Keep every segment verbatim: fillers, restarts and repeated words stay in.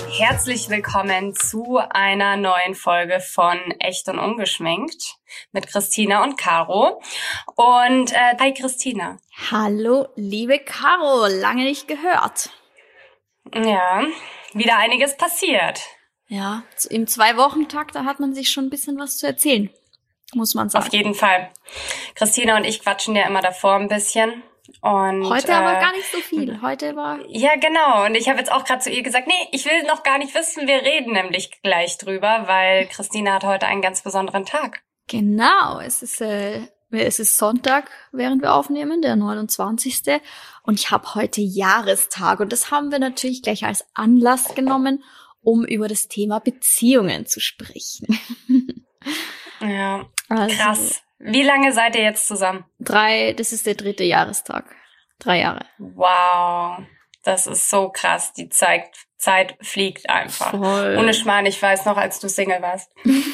Herzlich willkommen zu einer neuen Folge von Echt und Ungeschminkt mit Christina und Caro. Und äh, hi Christina. Hallo, liebe Caro, lange nicht gehört. Ja, wieder einiges passiert. Ja, im Zwei-Wochen-Takt, da hat man sich schon ein bisschen was zu erzählen, muss man sagen. Auf jeden Fall. Christina und ich quatschen ja immer davor ein bisschen. Und, heute äh, aber gar nicht so viel. Heute war... Ja, genau. Und ich habe jetzt auch gerade zu ihr gesagt, nee, ich will noch gar nicht wissen, wir reden nämlich gleich drüber, weil Christina hat heute einen ganz besonderen Tag. Genau, es ist, äh, es ist Sonntag, während wir aufnehmen, der neunundzwanzigste Und ich habe heute Jahrestag. Und das haben wir natürlich gleich als Anlass genommen, um über das Thema Beziehungen zu sprechen. Ja, also, krass. Wie lange seid ihr jetzt zusammen? Drei, das ist der dritte Jahrestag. Drei Jahre. Wow, das ist so krass. Die Zeit, Zeit fliegt einfach. Voll. Ohne Schmarrn, ich weiß noch, als du Single warst.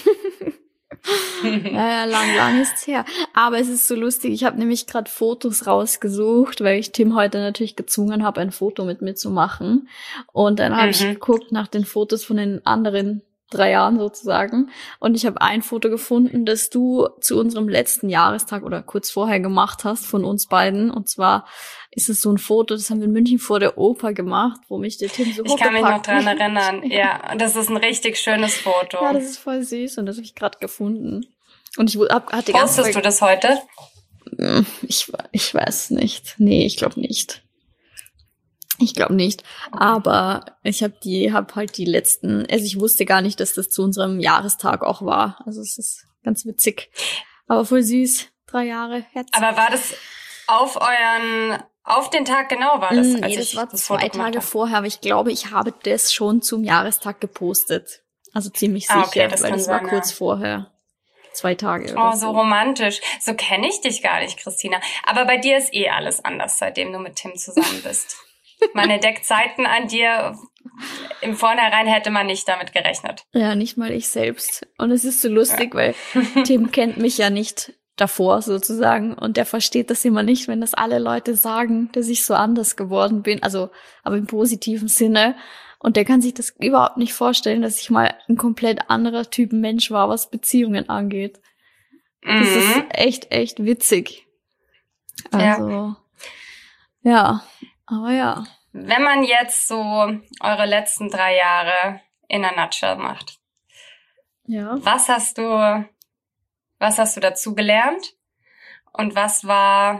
Ja, ja, lang, lang ist's her. Aber es ist so lustig, ich habe nämlich gerade Fotos rausgesucht, weil ich Tim heute natürlich gezwungen habe, ein Foto mit mir zu machen. Und dann habe Mhm. ich geguckt nach den Fotos von den anderen drei Jahren sozusagen. Und ich habe ein Foto gefunden, das du zu unserem letzten Jahrestag oder kurz vorher gemacht hast von uns beiden. Und zwar ist es so ein Foto, das haben wir in München vor der Oper gemacht, wo mich der Tim so Ich kann mich noch hochgepackt dran hat. erinnern. Ja, und das ist ein richtig schönes Foto. Ja, das ist voll süß und das habe ich gerade gefunden. Und ich hab, hatte ganz Postest du das heute? Ich, ich weiß nicht. Nee, ich glaube nicht. Ich glaube nicht. Aber ich habe die, habe halt die letzten, also ich wusste gar nicht, dass das zu unserem Jahrestag auch war. Also es ist ganz witzig. Aber voll süß. Drei Jahre. Herz. Aber war das auf euren, auf den Tag genau war das? Mm, als nee, das ich war das Foto zwei gemacht Tage habe? vorher, aber ich glaube, ich habe das schon zum Jahrestag gepostet. Also ziemlich sicher, Ah, okay, das weil kann das war sein, kurz ja. vorher. Zwei Tage Oh, oder so so. romantisch. So kenne ich dich gar nicht, Christina. Aber bei dir ist eh alles anders, seitdem du mit Tim zusammen bist. Man entdeckt Seiten an dir, im Vornherein hätte man nicht damit gerechnet. Ja, nicht mal ich selbst. Und es ist so lustig, weil Tim kennt mich ja nicht davor sozusagen und der versteht das immer nicht, wenn das alle Leute sagen, dass ich so anders geworden bin, also aber im positiven Sinne. Und der kann sich das überhaupt nicht vorstellen, dass ich mal ein komplett anderer Typ Mensch war, was Beziehungen angeht. Das Mhm. ist echt, echt witzig. Also, ja. ja, aber ja. Wenn man jetzt so eure letzten drei Jahre in a nutshell macht, Ja. was hast du, was hast du dazu gelernt? Und was war,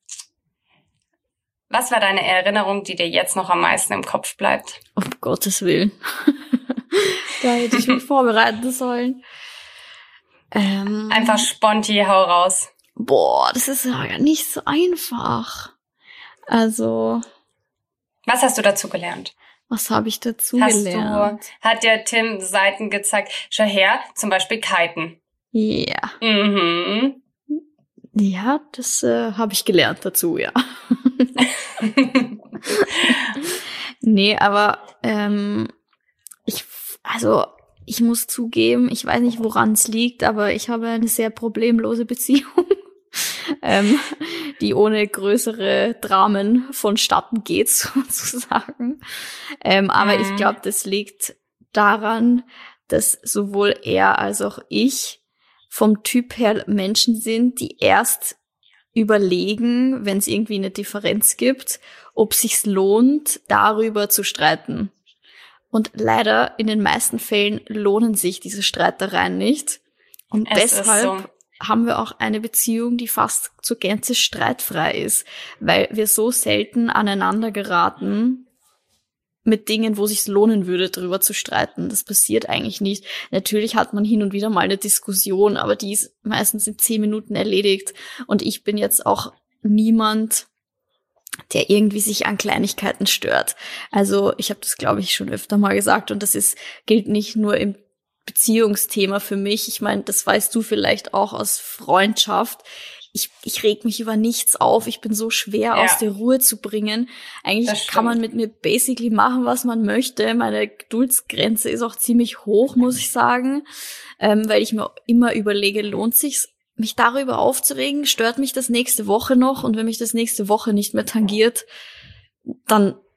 was war deine Erinnerung, die dir jetzt noch am meisten im Kopf bleibt? Um Gottes Willen. Da hätte ich mich vorbereiten sollen. Ähm, Einfach sponti, hau raus. Boah, das ist ja nicht so einfach. Also, Was hast du dazu gelernt? was habe ich dazu Hast gelernt? du, hat dir Tim Seiten gezeigt? Schau her, zum Beispiel Kiten. Ja, Mhm. ja, das äh, habe ich gelernt dazu, ja. Nee, aber ähm, ich, also ich muss zugeben, ich weiß nicht, woran es liegt, aber ich habe eine sehr problemlose Beziehung, ähm, die ohne größere Dramen vonstatten geht, sozusagen. Ähm, aber Mhm. ich glaube, das liegt daran, dass sowohl er als auch ich vom Typ her Menschen sind, die erst überlegen, wenn es irgendwie eine Differenz gibt, ob sich's lohnt, darüber zu streiten. Und leider in den meisten Fällen lohnen sich diese Streitereien nicht. Und Es ist deshalb so. haben wir auch eine Beziehung, die fast zur Gänze streitfrei ist, weil wir so selten aneinander geraten mit Dingen, wo sich's lohnen würde, darüber zu streiten. Das passiert eigentlich nicht. Natürlich hat man hin und wieder mal eine Diskussion, aber die ist meistens in zehn Minuten erledigt. Und ich bin jetzt auch niemand, der irgendwie sich an Kleinigkeiten stört. Also ich habe das, glaube ich, schon öfter mal gesagt und das ist gilt nicht nur im Beziehungsthema für mich. Ich meine, das weißt du vielleicht auch aus Freundschaft. Ich, ich reg mich über nichts auf. Ich bin so schwer Ja. aus der Ruhe zu bringen. Eigentlich Das kann man stimmt. mit mir basically machen, was man möchte. Meine Geduldsgrenze ist auch ziemlich hoch, muss ich sagen, ähm, weil ich mir immer überlege, lohnt sich's, mich darüber aufzuregen? Stört mich das nächste Woche noch? Und wenn mich das nächste Woche nicht mehr tangiert, dann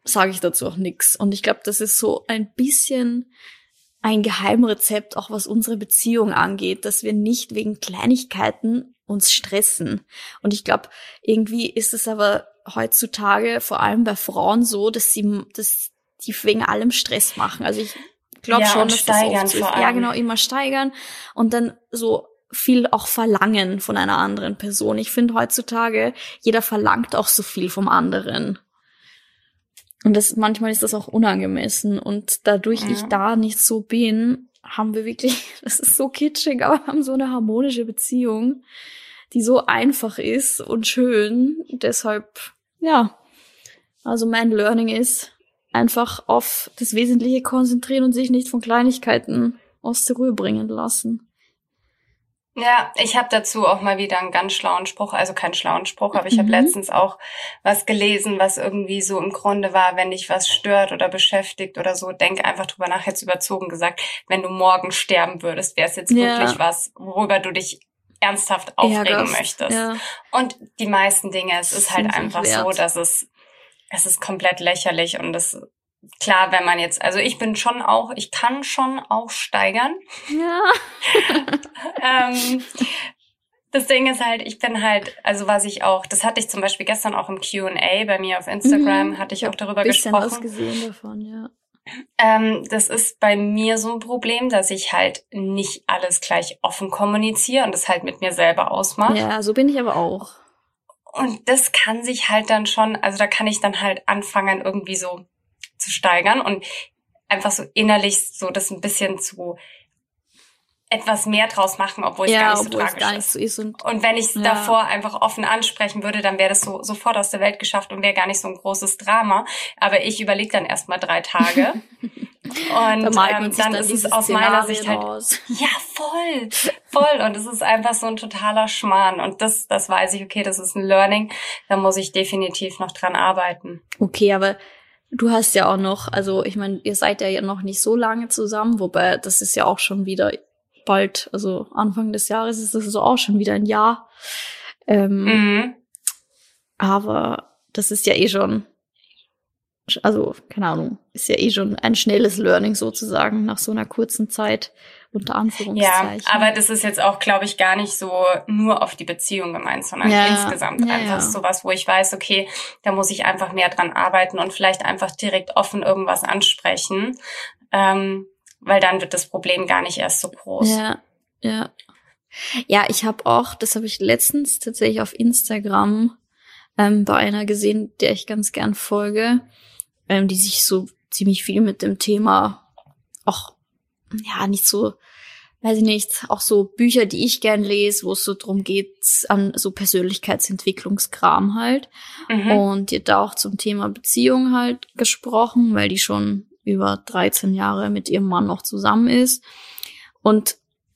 sage ich dazu auch nichts. Und ich glaube, das ist so ein bisschen ein Geheimrezept, auch was unsere Beziehung angeht, dass wir nicht wegen Kleinigkeiten uns stressen. Und ich glaube, irgendwie ist es aber heutzutage vor allem bei Frauen so, dass sie, dass die wegen allem Stress machen. Also ich glaube ja, schon, und dass steigern das oft so ist. vor allem. Ja, genau, immer steigern und dann so viel auch verlangen von einer anderen Person. Ich finde heutzutage, jeder verlangt auch so viel vom anderen. Und das, manchmal ist das auch unangemessen. Und dadurch Ja. ich da nicht so bin, haben wir wirklich, das ist so kitschig, aber wir haben so eine harmonische Beziehung, die so einfach ist und schön. Deshalb, ja, also mein Learning ist, einfach auf das Wesentliche konzentrieren und sich nicht von Kleinigkeiten aus der Ruhe bringen lassen. Ja, ich habe dazu auch mal wieder einen ganz schlauen Spruch, also keinen schlauen Spruch, aber ich habe Mhm. letztens auch was gelesen, was irgendwie so im Grunde war, wenn dich was stört oder beschäftigt oder so, denk einfach drüber nach, jetzt überzogen gesagt, wenn du morgen sterben würdest, wäre es jetzt Ja. wirklich was, worüber du dich ernsthaft aufregen Ärgerst. möchtest. Ja. Und die meisten Dinge, es ist halt Sind's nicht einfach so, wert. dass es, es ist komplett lächerlich und das, klar, wenn man jetzt, also ich bin schon auch, ich kann schon auch steigern. Ja. ähm, das Ding ist halt, ich bin halt, also was ich auch, das hatte ich zum Beispiel gestern auch im Q and A bei mir auf Instagram, Mhm. hatte ich Ich auch hab darüber ein bisschen was gesprochen. gesehen davon, ja. Ähm, das ist bei mir so ein Problem, dass ich halt nicht alles gleich offen kommuniziere und das halt mit mir selber ausmache. Ja, so bin ich aber auch. Und das kann sich halt dann schon, also da kann ich dann halt anfangen, irgendwie so zu steigern und einfach so innerlich so das ein bisschen zu etwas mehr draus machen, obwohl es Ja, gar nicht so obwohl es tragisch gar nicht ist. so ist. Und Und wenn ich es Ja. davor einfach offen ansprechen würde, dann wäre das so sofort aus der Welt geschafft und wäre gar nicht so ein großes Drama. Aber ich überlege dann erstmal drei Tage. da Und malt man ähm, sich dann dann ist diese es aus meiner Sicht Szenarien halt, aus. ja, voll, voll. Und es ist einfach so ein totaler Schmarrn. Und das, das weiß ich, okay, das ist ein Learning. Da muss ich definitiv noch dran arbeiten. Okay, aber du hast ja auch noch, also ich meine, ihr seid ja noch nicht so lange zusammen, wobei das ist ja auch schon wieder bald, also Anfang des Jahres ist das so auch schon wieder ein Jahr. Ähm, Mhm. Aber das ist ja eh schon, also keine Ahnung, ist ja eh schon ein schnelles Learning sozusagen nach so einer kurzen Zeit, unter Ja, Anführungszeichen. aber das ist jetzt auch, glaube ich, gar nicht so nur auf die Beziehung gemeint, sondern Ja, insgesamt ja, einfach ja. sowas, wo ich weiß, okay, da muss ich einfach mehr dran arbeiten und vielleicht einfach direkt offen irgendwas ansprechen, ähm, weil dann wird das Problem gar nicht erst so groß. Ja, ja. Ja, ich habe auch, das habe ich letztens tatsächlich auf Instagram ähm, bei einer gesehen, der ich ganz gern folge, ähm, die sich so ziemlich viel mit dem Thema auch, ja, nicht so, weiß ich nicht, auch so Bücher, die ich gern lese, wo es so drum geht, an so Persönlichkeitsentwicklungskram halt. Mhm. Und die hat da auch zum Thema Beziehung halt gesprochen, weil die schon über dreizehn Jahre mit ihrem Mann noch zusammen ist. Und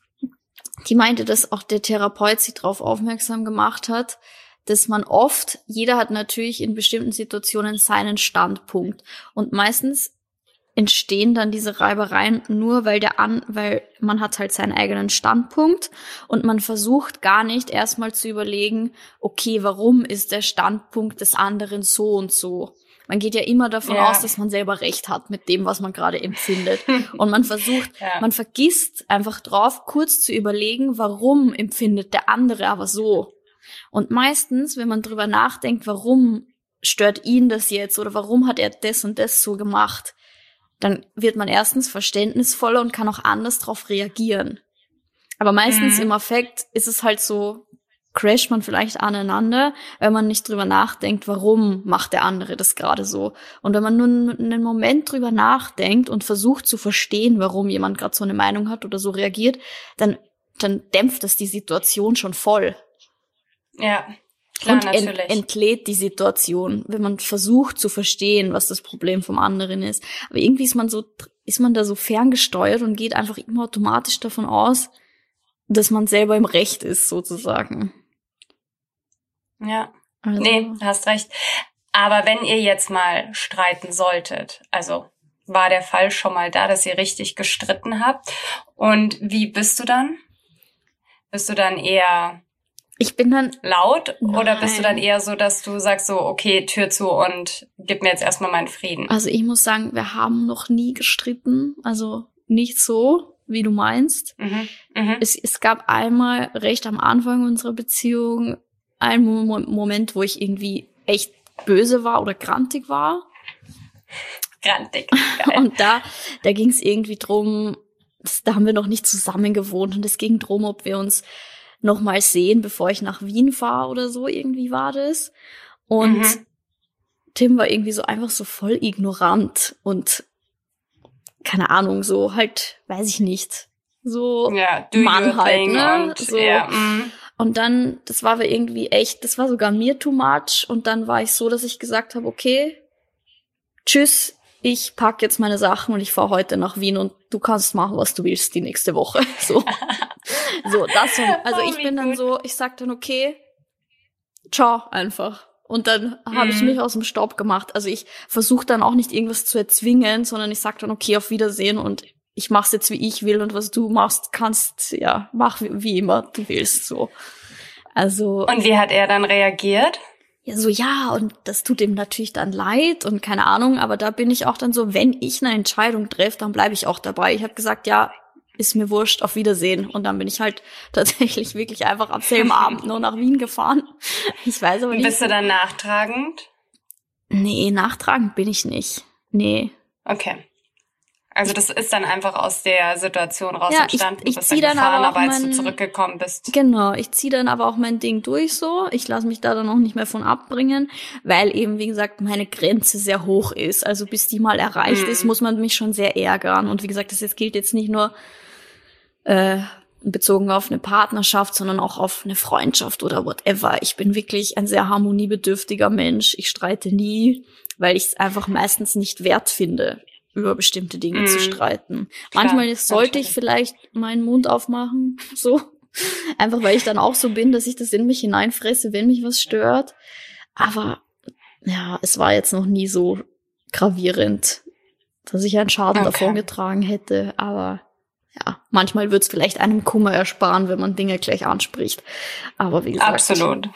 die meinte, dass auch der Therapeut sie darauf aufmerksam gemacht hat, dass man oft, jeder hat natürlich in bestimmten Situationen seinen Standpunkt. Und meistens entstehen dann diese Reibereien nur, weil der an, weil man hat halt seinen eigenen Standpunkt und man versucht gar nicht erstmal zu überlegen, okay, warum ist der Standpunkt des anderen so und so? Man geht ja immer davon Ja. aus, dass man selber recht hat mit dem, was man gerade empfindet. Und man versucht, Ja. man vergisst einfach drauf, kurz zu überlegen, warum empfindet der andere aber so. Und meistens, wenn man drüber nachdenkt, warum stört ihn das jetzt oder warum hat er das und das so gemacht, dann wird man erstens verständnisvoller und kann auch anders drauf reagieren. Aber meistens Mhm. im Affekt ist es halt so, crasht man vielleicht aneinander, wenn man nicht drüber nachdenkt, warum macht der andere das gerade so. Und wenn man nur einen Moment drüber nachdenkt und versucht zu verstehen, warum jemand gerade so eine Meinung hat oder so reagiert, dann, dann dämpft das die Situation schon voll. Ja, klar, Und ent, natürlich. entlädt die Situation, wenn man versucht zu verstehen, was das Problem vom anderen ist. Aber irgendwie ist man so, ist man da so ferngesteuert und geht einfach immer automatisch davon aus, dass man selber im Recht ist, sozusagen. Ja. Also, Nee, hast recht. Aber wenn ihr jetzt mal streiten solltet, also war der Fall schon mal da, dass ihr richtig gestritten habt? Und wie bist du dann? Bist du dann eher Ich bin dann... Laut? Nein. Oder bist du dann eher so, dass du sagst so, okay, Tür zu und gib mir jetzt erstmal meinen Frieden? Also ich muss sagen, wir haben noch nie gestritten. Also nicht so, wie du meinst. Mhm. Mhm. Es, es gab einmal recht am Anfang unserer Beziehung einen Mo- Moment, wo ich irgendwie echt böse war oder grantig war. Grantig. Geil. Und da, da ging es irgendwie drum, das, da haben wir noch nicht zusammen gewohnt und es ging drum, ob wir uns noch mal sehen, bevor ich nach Wien fahre oder so, irgendwie war das. Und Mhm. Tim war irgendwie so einfach so voll ignorant und keine Ahnung, so halt, weiß ich nicht, so Ja, do Mann your halt, thing ne? und So. ja, mm. Und dann, das war aber irgendwie echt, das war sogar mir too much und dann war ich so, dass ich gesagt habe, okay, tschüss, ich pack jetzt meine Sachen und ich fahre heute nach Wien und du kannst machen, was du willst die nächste Woche. So, so das. Also Oh, ich wie bin dann gut. so, ich sag dann okay, ciao einfach. Und dann habe ich Mhm. mich aus dem Staub gemacht. Also ich versuche dann auch nicht irgendwas zu erzwingen, sondern ich sag dann okay, auf Wiedersehen und ich mach's jetzt wie ich will und was du machst, kannst, ja, mach wie, wie immer du willst. So, also Und wie hat er dann reagiert? ja, so, ja, und das tut ihm natürlich dann leid und keine Ahnung, aber da bin ich auch dann so, wenn ich eine Entscheidung treffe, dann bleibe ich auch dabei. Ich habe gesagt, ja, ist mir wurscht, auf Wiedersehen. Und dann bin ich halt tatsächlich wirklich einfach am selben Abend noch nach Wien gefahren. Ich weiß aber nicht. Bist du dann nachtragend? Nee, nachtragend bin ich nicht. Nee. Okay. Also das ist dann einfach aus der Situation raus Ja, ich- entstanden. ich du bist zieh dann dann aber gefahren, auch aber als du mein- zurückgekommen bist. Genau, ich ziehe dann aber auch mein Ding durch so. Ich lasse mich da dann auch nicht mehr von abbringen, weil eben, wie gesagt, meine Grenze sehr hoch ist. Also bis die mal erreicht Mhm. ist, muss man mich schon sehr ärgern. Und wie gesagt, das jetzt gilt jetzt nicht nur äh, bezogen auf eine Partnerschaft, sondern auch auf eine Freundschaft oder whatever. Ich bin wirklich ein sehr harmoniebedürftiger Mensch. Ich streite nie, weil ich es einfach meistens nicht wert finde, über bestimmte Dinge Mhm. zu streiten. Klar, Manchmal sollte ich natürlich. vielleicht meinen Mund aufmachen, so. Einfach weil ich dann auch so bin, dass ich das in mich hineinfresse, wenn mich was stört. Aber ja, es war jetzt noch nie so gravierend, dass ich einen Schaden Okay. davongetragen hätte. Aber ja, manchmal wird's vielleicht einem Kummer ersparen, wenn man Dinge gleich anspricht. Aber wie gesagt. Absolut.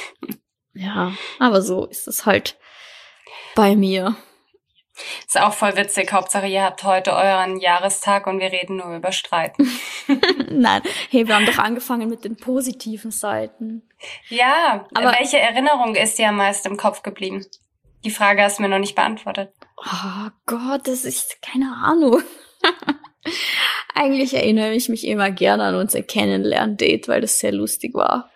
Ja, aber so ist es halt bei mir. Ist auch voll witzig. Hauptsache, ihr habt heute euren Jahrestag und wir reden nur über Streiten. Nein, hey, wir haben doch angefangen mit den positiven Seiten. Ja, Aber- welche Erinnerung ist dir am meisten im Kopf geblieben? Die Frage hast du mir noch nicht beantwortet. Oh Gott, das ist keine Ahnung. Eigentlich erinnere ich mich immer gerne an unser Kennenlern-Date, weil das sehr lustig war.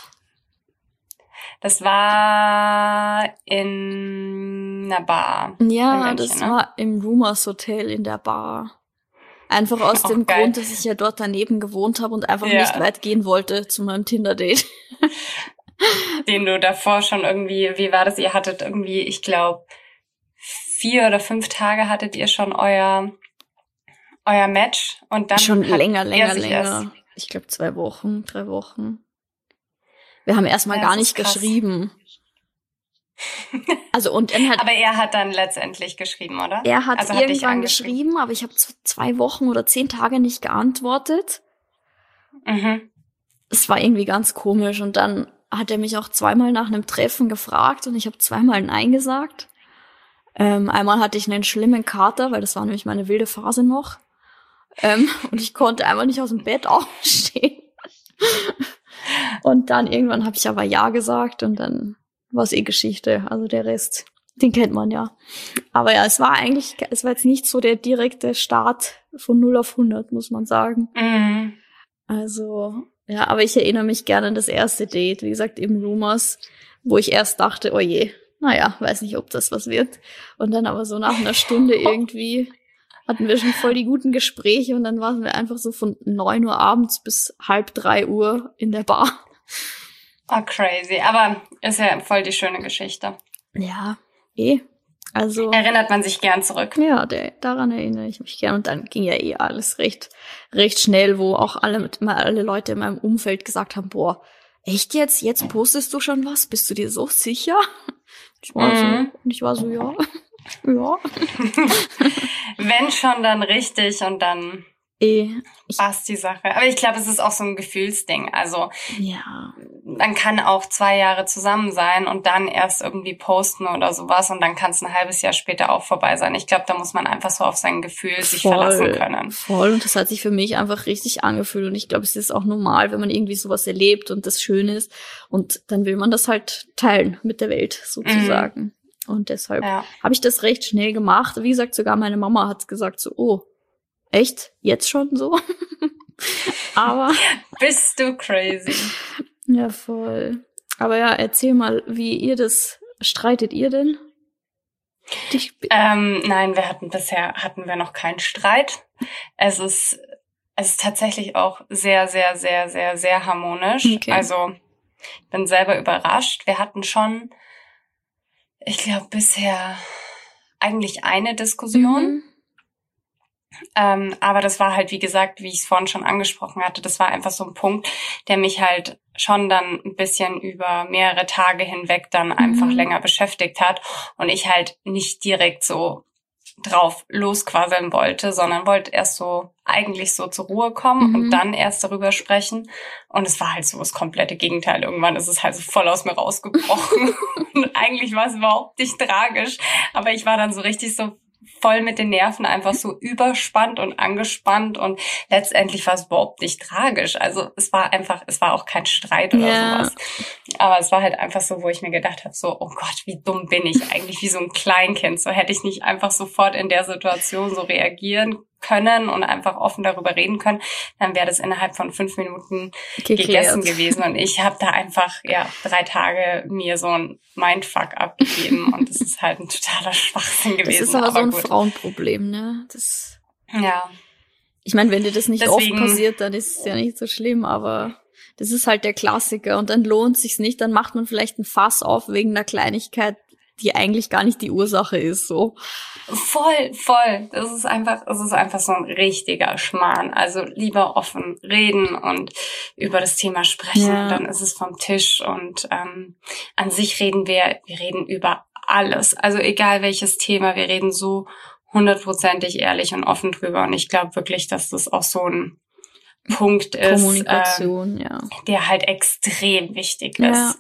Das war in einer Bar. in Ja, München, das ne? war im Rumors Hotel in der Bar. Einfach aus Auch dem geil. Grund, dass ich ja dort daneben gewohnt habe und einfach Ja. nicht weit gehen wollte zu meinem Tinder-Date. Den du davor schon irgendwie, wie war das? Ihr hattet irgendwie, ich glaube, vier oder fünf Tage hattet ihr schon euer, euer Match und dann Schon hat länger, er länger, sich länger. Ich glaube zwei Wochen, drei Wochen. Wir haben erstmal Ja, gar das nicht ist krass. geschrieben. Also und dann hat Aber er hat dann letztendlich geschrieben, oder? er hat Also hat dich irgendwann angeschrieben. geschrieben, aber ich habe z- zwei Wochen oder zehn Tage nicht geantwortet. Mhm. Es war irgendwie ganz komisch und dann hat er mich auch zweimal nach einem Treffen gefragt und ich habe zweimal Nein gesagt. Ähm, einmal hatte ich einen schlimmen Kater, weil das war nämlich meine wilde Phase noch. Ähm, und ich konnte einfach nicht aus dem Bett aufstehen. Und dann irgendwann habe ich aber Ja gesagt und dann war es eh Geschichte. Also der Rest, den kennt man ja. Aber ja, es war eigentlich, es war jetzt nicht so der direkte Start von null auf hundert, muss man sagen. Mhm. Also, ja, aber ich erinnere mich gerne an das erste Date, wie gesagt, eben Rumors, wo ich erst dachte, oh je, naja, weiß nicht, ob das was wird. Und dann aber so nach einer Stunde irgendwie hatten wir schon voll die guten Gespräche und dann waren wir einfach so von neun Uhr abends bis halb drei Uhr in der Bar. Oh, crazy. Aber ist ja voll die schöne Geschichte. Ja, eh. Also, Erinnert man sich gern zurück. ja, der, daran erinnere ich mich gern. Und dann ging ja eh alles recht, recht schnell, wo auch alle, mit- mal alle Leute in meinem Umfeld gesagt haben, boah, echt jetzt? Jetzt postest du schon was? Bist du dir so sicher? Ich war Mhm. so, und ich war so, ja, ja. Wenn schon, dann richtig und dann Eh, ich, passt die Sache. Aber ich glaube, es ist auch so ein Gefühlsding. Also ja, man kann auch zwei Jahre zusammen sein und dann erst irgendwie posten oder sowas und dann kann es ein halbes Jahr später auch vorbei sein. Ich glaube, da muss man einfach so auf sein Gefühl sich Voll, verlassen können. Voll, und das hat sich für mich einfach richtig angefühlt und ich glaube, es ist auch normal, wenn man irgendwie sowas erlebt und das schön ist und dann will man das halt teilen mit der Welt sozusagen. Mhm. Und deshalb ja. habe ich das recht schnell gemacht. Wie gesagt, sogar meine Mama hat gesagt so, oh, echt? Jetzt schon so? Aber bist du crazy? Ja, voll. Aber ja, erzähl mal, wie ihr das, streitet ihr denn? Dich ähm, nein, wir hatten bisher, hatten wir noch keinen Streit. Es ist, es ist tatsächlich auch sehr, sehr, sehr, sehr, sehr harmonisch. Okay. Also, ich bin selber überrascht. Wir hatten schon, ich glaube, bisher eigentlich eine Diskussion. Mhm. Ähm, aber das war halt, wie gesagt, wie ich es vorhin schon angesprochen hatte, das war einfach so ein Punkt, der mich halt schon dann ein bisschen über mehrere Tage hinweg dann mhm. einfach länger beschäftigt hat und ich halt nicht direkt so drauf losquasseln wollte, sondern wollte erst so eigentlich so zur Ruhe kommen mhm. und dann erst darüber sprechen. Und es war halt so das komplette Gegenteil. Irgendwann ist es halt so voll aus mir rausgebrochen. Und eigentlich war es überhaupt nicht tragisch, aber ich war dann so richtig so voll mit den Nerven, einfach so überspannt und angespannt und letztendlich war es überhaupt nicht tragisch. Also es war einfach, es war auch kein Streit oder ja. sowas. Aber es war halt einfach so, wo ich mir gedacht habe, so, oh Gott, wie dumm bin ich eigentlich, wie so ein Kleinkind. So hätte ich nicht einfach sofort in der Situation so reagieren können und einfach offen darüber reden können, dann wäre das innerhalb von fünf Minuten Geklärt. gegessen gewesen. Und ich habe da einfach ja drei Tage mir so ein Mindfuck abgegeben und das ist halt ein totaler Schwachsinn gewesen. Das ist aber, aber so ein gut. Frauenproblem, ne? Das. Ja. Ich meine, wenn dir das nicht Deswegen, oft passiert, dann ist es ja nicht so schlimm, aber das ist halt der Klassiker und dann lohnt sich's nicht, dann macht man vielleicht ein Fass auf wegen einer Kleinigkeit, die eigentlich gar nicht die Ursache ist, so. Voll, voll. Das ist einfach, es ist einfach so ein richtiger Schmarrn. Also lieber offen reden und über das Thema sprechen, ja. dann ist es vom Tisch und ähm, an sich reden wir, wir reden über alles. Also egal welches Thema, wir reden so hundertprozentig ehrlich und offen drüber und ich glaube wirklich, dass das auch so ein Punkt ist, Kommunikation, äh, ja. der halt extrem wichtig ist.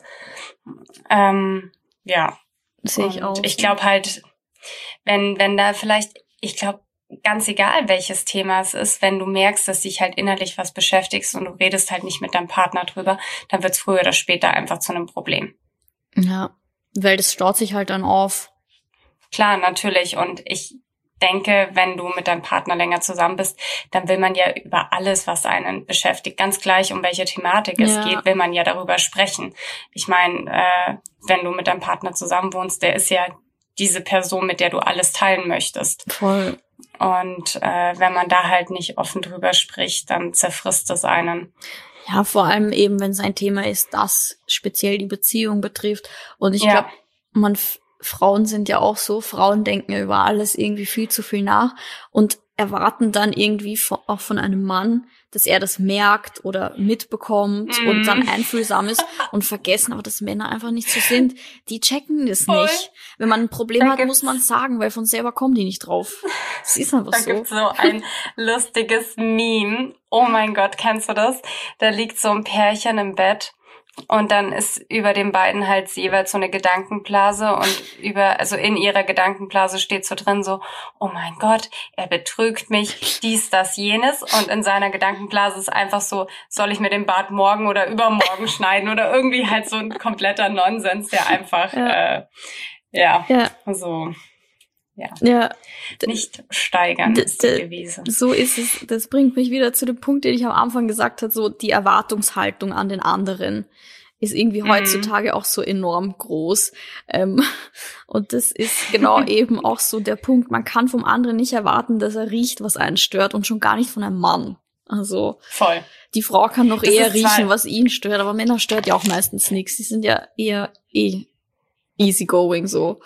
Ja. Ähm, ja. Sehe ich auch. Ich glaube halt, wenn, wenn da vielleicht, ich glaube, ganz egal welches Thema es ist, wenn du merkst, dass dich halt innerlich was beschäftigst und du redest halt nicht mit deinem Partner drüber, dann wird es früher oder später einfach zu einem Problem. Ja, weil das staut sich halt dann auf. Klar, natürlich. Und ich denke, wenn du mit deinem Partner länger zusammen bist, dann will man ja über alles, was einen beschäftigt, ganz gleich um welche Thematik es ja. geht, will man ja darüber sprechen. Ich meine, äh, wenn du mit deinem Partner zusammen wohnst, der ist ja diese Person, mit der du alles teilen möchtest. Voll. Und äh, wenn man da halt nicht offen drüber spricht, dann zerfrisst es einen. Ja, vor allem eben, wenn es ein Thema ist, das speziell die Beziehung betrifft. Und ich ja. glaube, man Frauen sind ja auch so, Frauen denken ja über alles irgendwie viel zu viel nach und erwarten dann irgendwie von, auch von einem Mann, dass er das merkt oder mitbekommt mm. und dann einfühlsam ist und vergessen, aber dass Männer einfach nicht so sind. Die checken das Voll. nicht. Wenn man ein Problem da hat, muss man sagen, weil von selber kommen die nicht drauf. Das ist einfach da so. Da gibt's so ein lustiges Meme. Oh mein Gott, kennst du das? Da liegt so ein Pärchen im Bett. Und dann ist über den beiden halt jeweils so eine Gedankenblase und über, also in ihrer Gedankenblase steht so drin so, oh mein Gott, er betrügt mich, dies, das, jenes. Und in seiner Gedankenblase ist einfach so, soll ich mir den Bart morgen oder übermorgen schneiden oder irgendwie halt so ein kompletter Nonsens, der einfach, ja, äh, ja, ja. so, ja, ja. nicht steigern d- ist die Devise. So ist es. Das bringt mich wieder zu dem Punkt, den ich am Anfang gesagt habe, so die Erwartungshaltung an den anderen ist irgendwie mhm. heutzutage auch so enorm groß. Ähm, und das ist genau eben auch so der Punkt. Man kann vom anderen nicht erwarten, dass er riecht, was einen stört und schon gar nicht von einem Mann. Also voll. Die Frau kann noch das eher riechen, was ihn stört, aber Männer stört ja auch meistens nichts. Die sind ja eher eh easygoing so.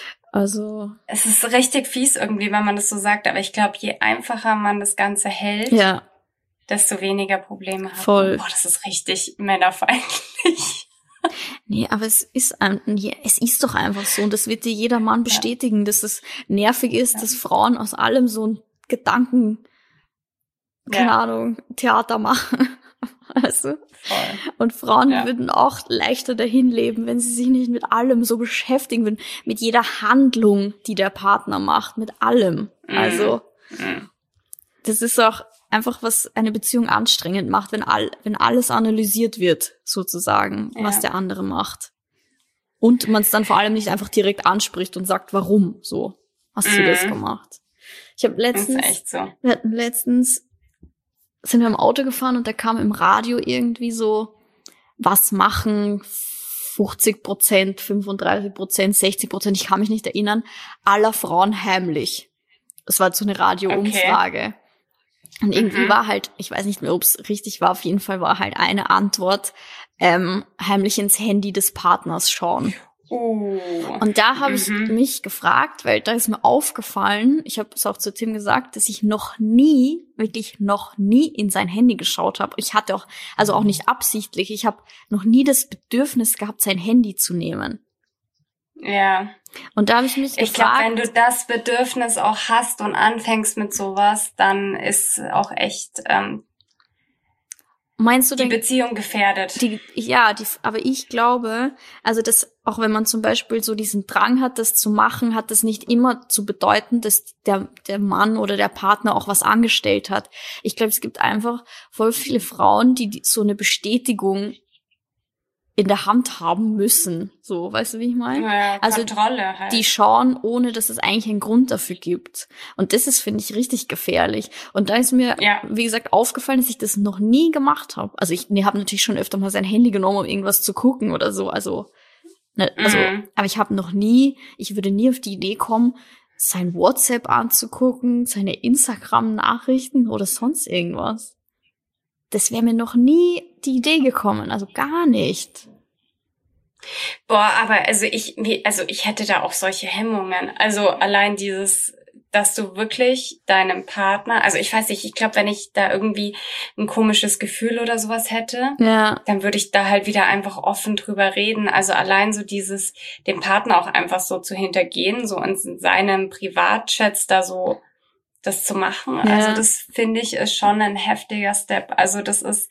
Also es ist richtig fies irgendwie, wenn man das so sagt, aber ich glaube, je einfacher man das Ganze hält, ja. desto weniger Probleme hat. Voll. Boah, das ist richtig männerfeindlich. Nee, aber es ist ein, es ist doch einfach so und das wird dir jeder Mann bestätigen, ja. dass es nervig ist, ja. dass Frauen aus allem so ein Gedanken, keine ja. Ahnung, Theater machen. Also, Voll. und Frauen Ja. würden auch leichter dahin leben, wenn sie sich nicht mit allem so beschäftigen würden, mit jeder Handlung, die der Partner macht, mit allem. Mhm. Also, Mhm. das ist auch einfach, was eine Beziehung anstrengend macht, wenn all, wenn alles analysiert wird, sozusagen, Ja. was der andere macht. Und man es dann vor allem nicht einfach direkt anspricht und sagt, warum so hast du das Mhm. gemacht. Ich habe Das ist letztens, echt so. wir hatten letztens, sind wir im Auto gefahren und da kam im Radio irgendwie so, was machen fünfzig Prozent, fünfunddreißig Prozent, sechzig Prozent, ich kann mich nicht erinnern, aller Frauen heimlich. Das war so eine Radio-Umfrage. Und irgendwie Mhm. war halt, ich weiß nicht mehr, ob es richtig war, auf jeden Fall war halt eine Antwort, ähm, heimlich ins Handy des Partners schauen. Uh. Und da habe ich Mhm. mich gefragt, weil da ist mir aufgefallen, ich habe es auch zu Tim gesagt, dass ich noch nie, wirklich noch nie in sein Handy geschaut habe. Ich hatte auch, also auch nicht absichtlich, ich habe noch nie das Bedürfnis gehabt, sein Handy zu nehmen. Ja. Und da habe ich mich Ich glaube, gefragt, wenn du das Bedürfnis auch hast und anfängst mit sowas, dann ist auch echt ähm, meinst du die denn, Beziehung gefährdet. die, ja, die, aber ich glaube, also das, auch wenn man zum Beispiel so diesen Drang hat, das zu machen, hat das nicht immer zu bedeuten, dass der, der Mann oder der Partner auch was angestellt hat. Ich glaube, es gibt einfach voll viele Frauen, die, die so eine Bestätigung in der Hand haben müssen. So, weißt du, wie ich meine? Ja, Also Kontrolle halt. Die schauen, ohne dass es eigentlich einen Grund dafür gibt. Und das ist, finde ich, richtig gefährlich. Und da ist mir, Ja. wie gesagt, aufgefallen, dass ich das noch nie gemacht habe. Also ich nee, habe natürlich schon öfter mal sein Handy genommen, um irgendwas zu gucken oder so. Also, ne, also Mhm. aber ich habe noch nie, ich würde nie auf die Idee kommen, sein WhatsApp anzugucken, seine Instagram-Nachrichten oder sonst irgendwas. Das wäre mir noch nie die Idee gekommen. Also gar nicht. Boah, aber also ich, wie, also ich hätte da auch solche Hemmungen. Also allein dieses, dass du wirklich deinem Partner, also ich weiß nicht, ich glaube, wenn ich da irgendwie ein komisches Gefühl oder sowas hätte, Ja, dann würde ich da halt wieder einfach offen drüber reden. Also allein so dieses, dem Partner auch einfach so zu hintergehen, so in seinem Privatchats da so das zu machen. Ja. Also das finde ich ist schon ein heftiger Step. Also das ist,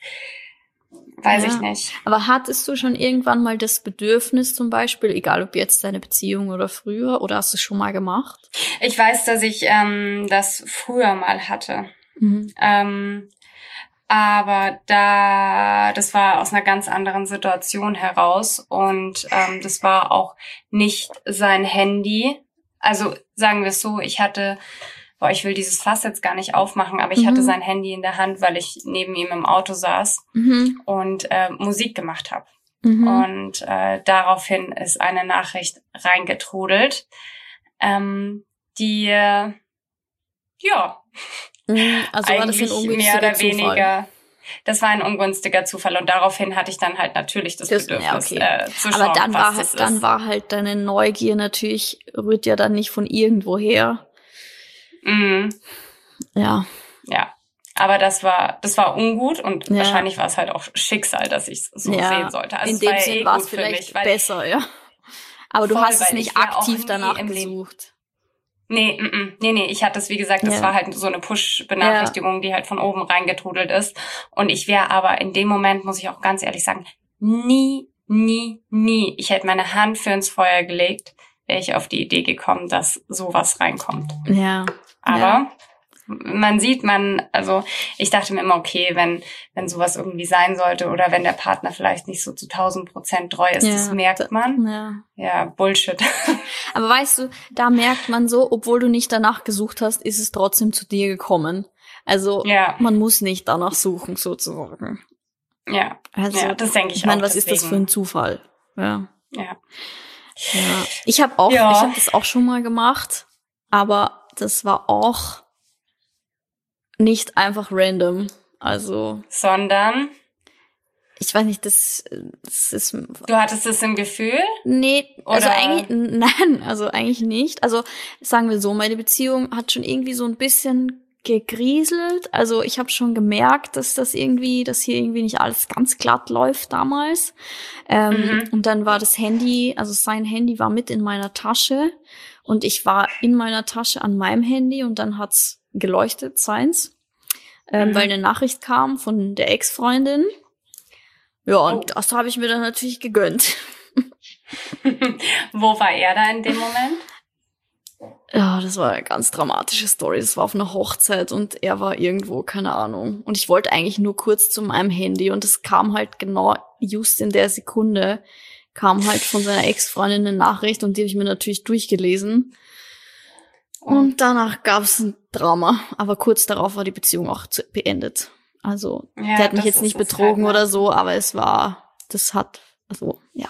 weiß Ja. ich nicht. aber hattest du schon irgendwann mal das Bedürfnis zum Beispiel, egal ob jetzt deine Beziehung oder früher, oder hast du es schon mal gemacht? Ich weiß, dass ich ähm, das früher mal hatte. Mhm. Ähm, aber da, das war aus einer ganz anderen Situation heraus und ähm, das war auch nicht sein Handy. Also sagen wir es so, ich hatte, boah, ich will dieses Fass jetzt gar nicht aufmachen, aber ich Mhm. hatte sein Handy in der Hand, weil ich neben ihm im Auto saß Mhm. und äh, Musik gemacht habe. Mhm. Und äh, daraufhin ist eine Nachricht reingetrudelt, ähm, die, äh, ja, Mhm. Also war das ein eigentlich mehr ungünstiger oder Zufall? weniger, das war ein ungünstiger Zufall. Und daraufhin hatte ich dann halt natürlich das, Das- Bedürfnis, ja, okay. äh, zu schauen, Aber dann was war das halt, dann ist. war halt deine Neugier natürlich, rührt ja dann nicht von irgendwo her. Mhm. Ja. Ja. Aber das war, das war ungut und Ja. wahrscheinlich war es halt auch Schicksal, dass ich es so ja. sehen sollte. Also In es dem war ja Sinn eh war gut es für vielleicht mich, weil besser, ja. Aber du Voll, hast es weil nicht ich wär auch aktiv nie danach im Leben- gesucht. Nee, mm, mm, nee, nee, ich hatte es, wie gesagt, das Ja. war halt so eine Push-Benachrichtigung, die halt von oben reingetrudelt ist. Und ich wäre aber in dem Moment, muss ich auch ganz ehrlich sagen, nie, nie, nie, ich hätte meine Hand für ins Feuer gelegt, wäre ich auf die Idee gekommen, dass sowas reinkommt. Ja. Aber Ja. man sieht, man, also ich dachte mir immer, okay, wenn wenn sowas irgendwie sein sollte oder wenn der Partner vielleicht nicht so zu tausend Prozent treu ist, Ja, das merkt man. Ja. Ja, Bullshit. Aber weißt du, da merkt man so, obwohl du nicht danach gesucht hast, ist es trotzdem zu dir gekommen. Also Ja, man muss nicht danach suchen, sozusagen. ja, Also ja, das denke ich ich meine, auch. was ist das für deswegen. ein Zufall? Ja. Ja. Ja. Ich habe auch, Ja. ich habe das auch schon mal gemacht, aber das war auch nicht einfach random. Also Sondern ich weiß nicht, das, das ist du hattest es im Gefühl? nee, also Oder- eigentlich nein, also eigentlich nicht. Also sagen wir so, meine Beziehung hat schon irgendwie so ein bisschen gegrieselt. Also ich habe schon gemerkt, dass das irgendwie, dass hier irgendwie nicht alles ganz glatt läuft damals. Ähm, Mhm. Und dann war das Handy, also sein Handy war mit in meiner Tasche und ich war in meiner Tasche an meinem Handy und dann hat's geleuchtet, seins, ähm, Mhm. weil eine Nachricht kam von der Ex-Freundin. Ja, und Oh. das habe ich mir dann natürlich gegönnt. Wo war er da in dem Moment? Ja, das war eine ganz dramatische Story. Das war auf einer Hochzeit und er war irgendwo, keine Ahnung. Und ich wollte eigentlich nur kurz zu meinem Handy und es kam halt genau just in der Sekunde, kam halt von seiner Ex-Freundin eine Nachricht und die habe ich mir natürlich durchgelesen. Und danach gab es ein Drama. Aber kurz darauf war die Beziehung auch zu, beendet. Also, Ja, der hat mich das jetzt ist nicht es betrogen halt, ne? oder so, aber es war, das hat, also, ja.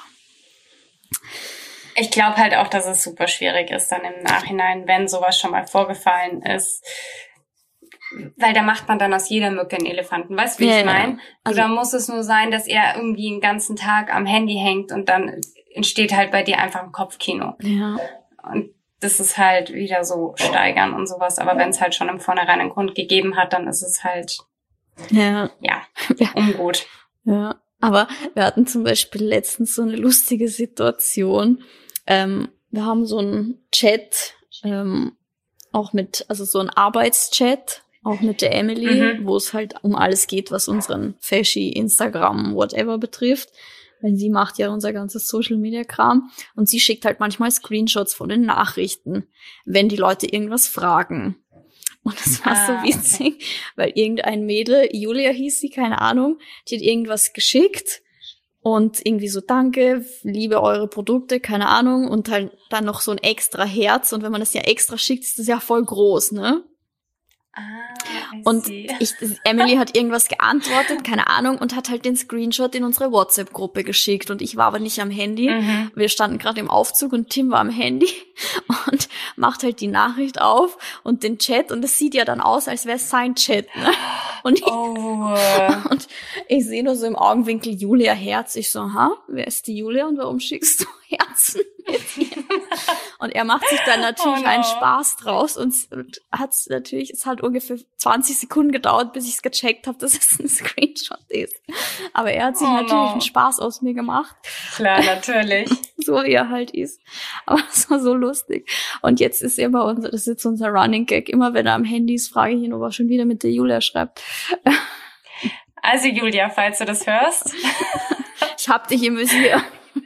Ich glaube halt auch, dass es super schwierig ist dann im Nachhinein, wenn sowas schon mal vorgefallen ist. Weil da macht man dann aus jeder Mücke einen Elefanten. Weißt du, wie Ja, ich meine? ja. Also- Oder muss es nur sein, dass er irgendwie den ganzen Tag am Handy hängt und dann entsteht halt bei dir einfach ein Kopfkino. Ja. Und das ist halt wieder so steigern und sowas. Aber wenn es halt schon im Vornherein einen Grund gegeben hat, dann ist es halt, Ja. ja, Ja. ungut. Ja, aber wir hatten zum Beispiel letztens so eine lustige Situation. Ähm, wir haben so einen Chat, ähm, auch mit, also so einen Arbeitschat, auch mit der Emily, Mhm. wo es halt um alles geht, was unseren Fashy, Instagram, whatever betrifft. Weil sie macht ja unser ganzes Social-Media-Kram und sie schickt halt manchmal Screenshots von den Nachrichten, wenn die Leute irgendwas fragen. Und das war Ah, so witzig, weil irgendein Mädel, Julia hieß sie, keine Ahnung, die hat irgendwas geschickt und irgendwie so, danke, liebe eure Produkte, keine Ahnung, und halt dann noch so ein extra Herz und wenn man das ja extra schickt, ist das ja voll groß, ne? Ah, I Und see. ich, Emily hat irgendwas geantwortet, keine Ahnung, und hat halt den Screenshot in unsere WhatsApp-Gruppe geschickt. Und ich war aber nicht am Handy. Mhm. Wir standen gerade im Aufzug und Tim war am Handy und macht halt die Nachricht auf und den Chat. Und es sieht ja dann aus, als wäre es sein Chat, ne? Und ich, Oh. und ich sehe nur so im Augenwinkel Julia Herz. Ich so, ha, wer ist die Julia und warum schickst du Herzen mit ihr? Und er macht sich dann natürlich Oh no. einen Spaß draus und, und hat's natürlich, es hat ungefähr zwanzig Sekunden gedauert, bis ich es gecheckt habe, dass es ein Screenshot ist. Aber er hat sich Oh natürlich no. einen Spaß aus mir gemacht, Klar, natürlich. so wie er halt ist. Aber es war so lustig. Und jetzt ist er bei uns, das ist jetzt unser Running Gag. Immer wenn er am Handy ist, frage ich ihn, ob er schon wieder mit der Julia schreibt. Also Julia, falls du das hörst. Ich hab dich im Visier.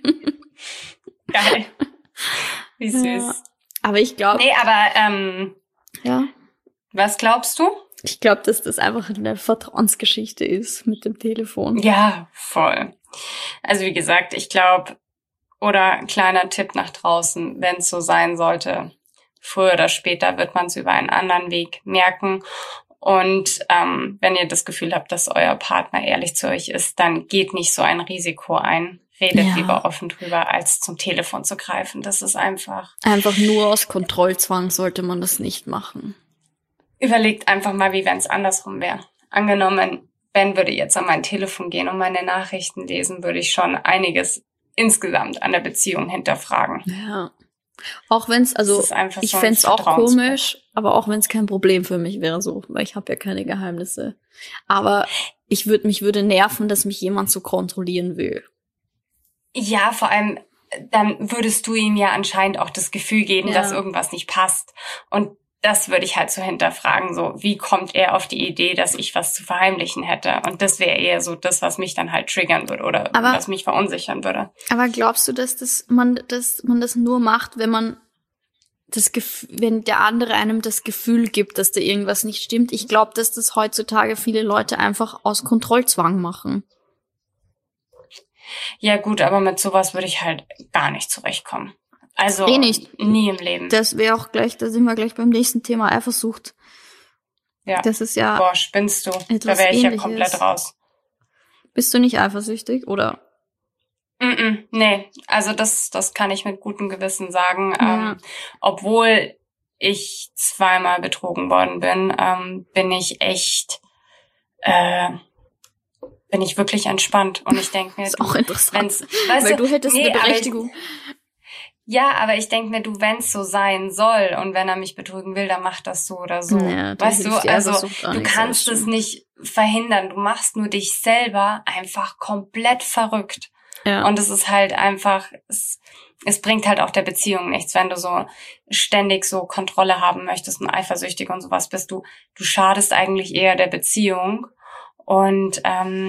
Geil. Wie süß. Ja. Aber ich glaube, Nee, aber ähm, ja, was glaubst du? ich glaube, dass das einfach eine Vertrauensgeschichte ist mit dem Telefon. Ja, voll. Also wie gesagt, ich glaube, oder ein kleiner Tipp nach draußen, wenn es so sein sollte, früher oder später wird man es über einen anderen Weg merken. Und ähm, wenn ihr das Gefühl habt, dass euer Partner ehrlich zu euch ist, dann geht nicht so ein Risiko ein. Redet Ja. lieber offen drüber, als zum Telefon zu greifen. Das ist einfach. Einfach nur aus Kontrollzwang sollte man das nicht machen. Überlegt einfach mal, wie wenn es andersrum wäre. Angenommen, Ben würde jetzt an mein Telefon gehen und meine Nachrichten lesen, würde ich schon einiges insgesamt an der Beziehung hinterfragen. Ja. Auch wenn es, also Das ist einfach ich so ein fänd's auch Vertrauensbruch. komisch, aber auch wenn es kein Problem für mich wäre so, weil ich habe ja keine Geheimnisse. Aber ich würde mich würde nerven, dass mich jemand so kontrollieren will. Ja, vor allem, dann würdest du ihm ja anscheinend auch das Gefühl geben, Ja. dass irgendwas nicht passt. Und das würde ich halt so hinterfragen, so, wie kommt er auf die Idee, dass ich was zu verheimlichen hätte? Und das wäre eher so das, was mich dann halt triggern würde oder Aber- was mich verunsichern würde. Aber glaubst du, dass das man dass man das nur macht, wenn man das Gef- wenn der andere einem das Gefühl gibt, dass da irgendwas nicht stimmt? Ich glaube, dass das heutzutage viele Leute einfach aus Kontrollzwang machen. Ja gut, aber mit sowas würde ich halt gar nicht zurechtkommen. Also Eh nicht. nie im Leben. Das wäre auch gleich, da sind wir gleich beim nächsten Thema Eifersucht. ja. Das ist ja, Boah, spinnst du? Da etwas wäre ich ja Ähnliches. komplett raus. bist du nicht eifersüchtig, oder? Mm-mm, nee, also das, das kann ich mit gutem Gewissen sagen. Ja. Ähm, obwohl ich zweimal betrogen worden bin, ähm, bin ich echt, äh, bin ich wirklich entspannt. Und ich denke mir, Ist auch interessant. wenn's, weißt Weil du hättest nee, eine aber ich- Berechtigung. Ja, aber ich denke mir, du, wenn's so sein soll und wenn er mich betrügen will, dann macht das so oder so. Naja, da weißt du, hilft die also Eifersucht auch du nichts, kannst das es stimmt. nicht verhindern. Du machst nur dich selber einfach komplett verrückt. Ja. Und es ist halt einfach, es, es bringt halt auch der Beziehung nichts, wenn du so ständig so Kontrolle haben möchtest und eifersüchtig und sowas bist. Du, du schadest eigentlich eher der Beziehung. Und ähm,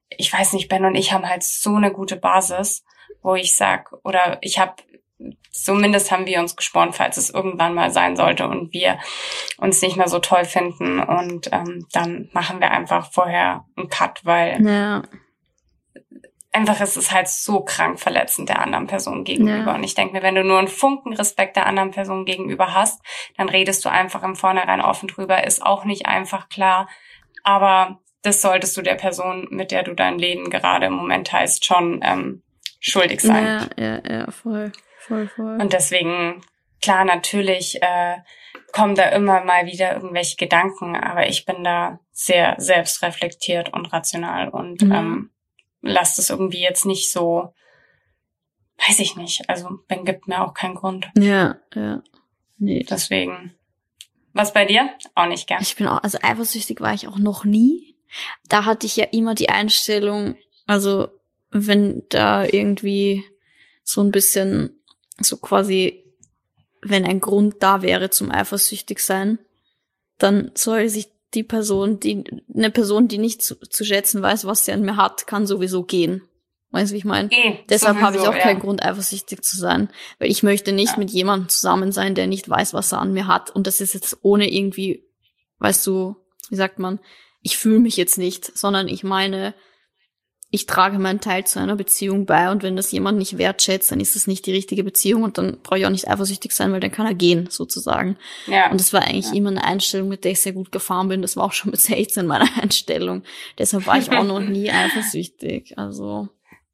ich weiß nicht, Ben und ich haben halt so eine gute Basis, wo ich sag, oder ich habe, zumindest haben wir uns geschworen, falls es irgendwann mal sein sollte und wir uns nicht mehr so toll finden und ähm, dann machen wir einfach vorher einen Cut, weil Ja. einfach ist es halt so krank verletzend der anderen Person gegenüber. Ja. Und ich denke mir, wenn du nur einen Funken Respekt der anderen Person gegenüber hast, dann redest du einfach im Vornherein offen drüber, ist auch nicht einfach klar, aber das solltest du der Person, mit der du dein Leben gerade im Moment teilst, schon ähm, schuldig sein. Ja, ja, ja, voll, voll, voll. Und deswegen, klar, natürlich äh, kommen da immer mal wieder irgendwelche Gedanken, aber ich bin da sehr selbstreflektiert und rational und Mhm. ähm, lass das irgendwie jetzt nicht so, weiß ich nicht, also Ben gibt mir auch keinen Grund. Ja, ja. Nee. Deswegen, was bei dir? Auch nicht gern. Ich bin auch, also eifersüchtig war ich auch noch nie. Da hatte ich ja immer die Einstellung, also wenn da irgendwie so ein bisschen, so quasi, wenn ein Grund da wäre zum eifersüchtig sein, dann soll sich die Person, die, eine Person, die nicht zu, zu schätzen weiß, was sie an mir hat, kann sowieso gehen. Weißt du, wie ich meine? Eh, Deshalb habe ich sowieso, auch ja. keinen Grund, eifersüchtig zu sein. Weil ich möchte nicht Ja. mit jemandem zusammen sein, der nicht weiß, was er an mir hat. Und das ist jetzt ohne irgendwie, weißt du, wie sagt man, ich fühle mich jetzt nicht, sondern ich meine, ich trage meinen Teil zu einer Beziehung bei und wenn das jemand nicht wertschätzt, dann ist das nicht die richtige Beziehung und dann brauche ich auch nicht eifersüchtig sein, weil dann kann er gehen, sozusagen. Ja. Und das war eigentlich Ja. immer eine Einstellung, mit der ich sehr gut gefahren bin. Das war auch schon mit sechzehn meine Einstellung. Deshalb war ich auch noch nie eifersüchtig. Also,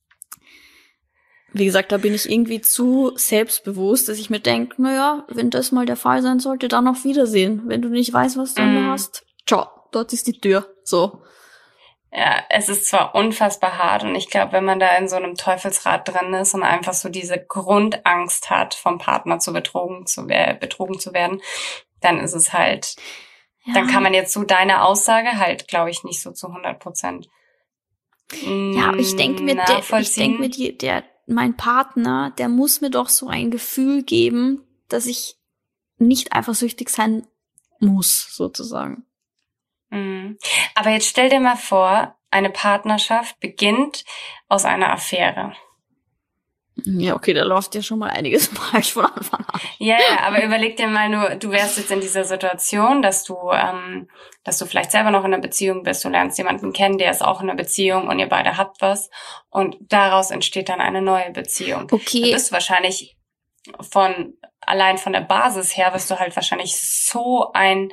wie gesagt, da bin ich irgendwie zu selbstbewusst, dass ich mir denke, naja, wenn das mal der Fall sein sollte, dann auf Wiedersehen. Wenn du nicht weißt, was du an mir Mm. hast, ciao, dort ist die Tür. So. Ja, es ist zwar unfassbar hart und ich glaube, wenn man da in so einem Teufelsrad drin ist und einfach so diese Grundangst hat, vom Partner zu betrogen zu, äh, betrogen zu werden, dann ist es halt, Ja. dann kann man jetzt so deine Aussage halt, glaube ich, nicht so zu hundert Prozent Ja, aber ich denke mir, der, ich nachvollziehen. denke mir, die, der, mein Partner, der muss mir doch so ein Gefühl geben, dass ich nicht eifersüchtig sein muss, sozusagen. Mhm. Aber jetzt stell dir mal vor, eine Partnerschaft beginnt aus einer Affäre. Ja, okay, da läuft ja schon mal einiges falsch von Anfang an. Ja, ja, aber überleg dir mal nur, du wärst jetzt in dieser Situation, dass du, ähm, dass du vielleicht selber noch in einer Beziehung bist, du lernst jemanden kennen, der ist auch in einer Beziehung und ihr beide habt was und daraus entsteht dann eine neue Beziehung. Du Okay, bist wahrscheinlich von, allein von der Basis her, wirst du halt wahrscheinlich so ein,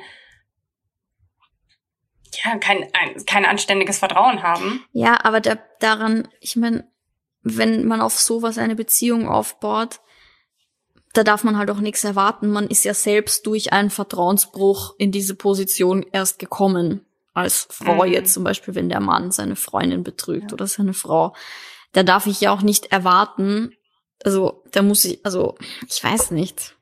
ja, kein, ein, kein anständiges Vertrauen haben. ja, aber da, daran, ich meine, wenn man auf sowas eine Beziehung aufbaut, da darf man halt auch nichts erwarten. Man ist ja selbst durch einen Vertrauensbruch in diese Position erst gekommen. Als Frau Mhm. jetzt zum Beispiel, wenn der Mann seine Freundin betrügt Ja. oder seine Frau. Da darf ich ja auch nicht erwarten, also da muss ich, also ich weiß nicht.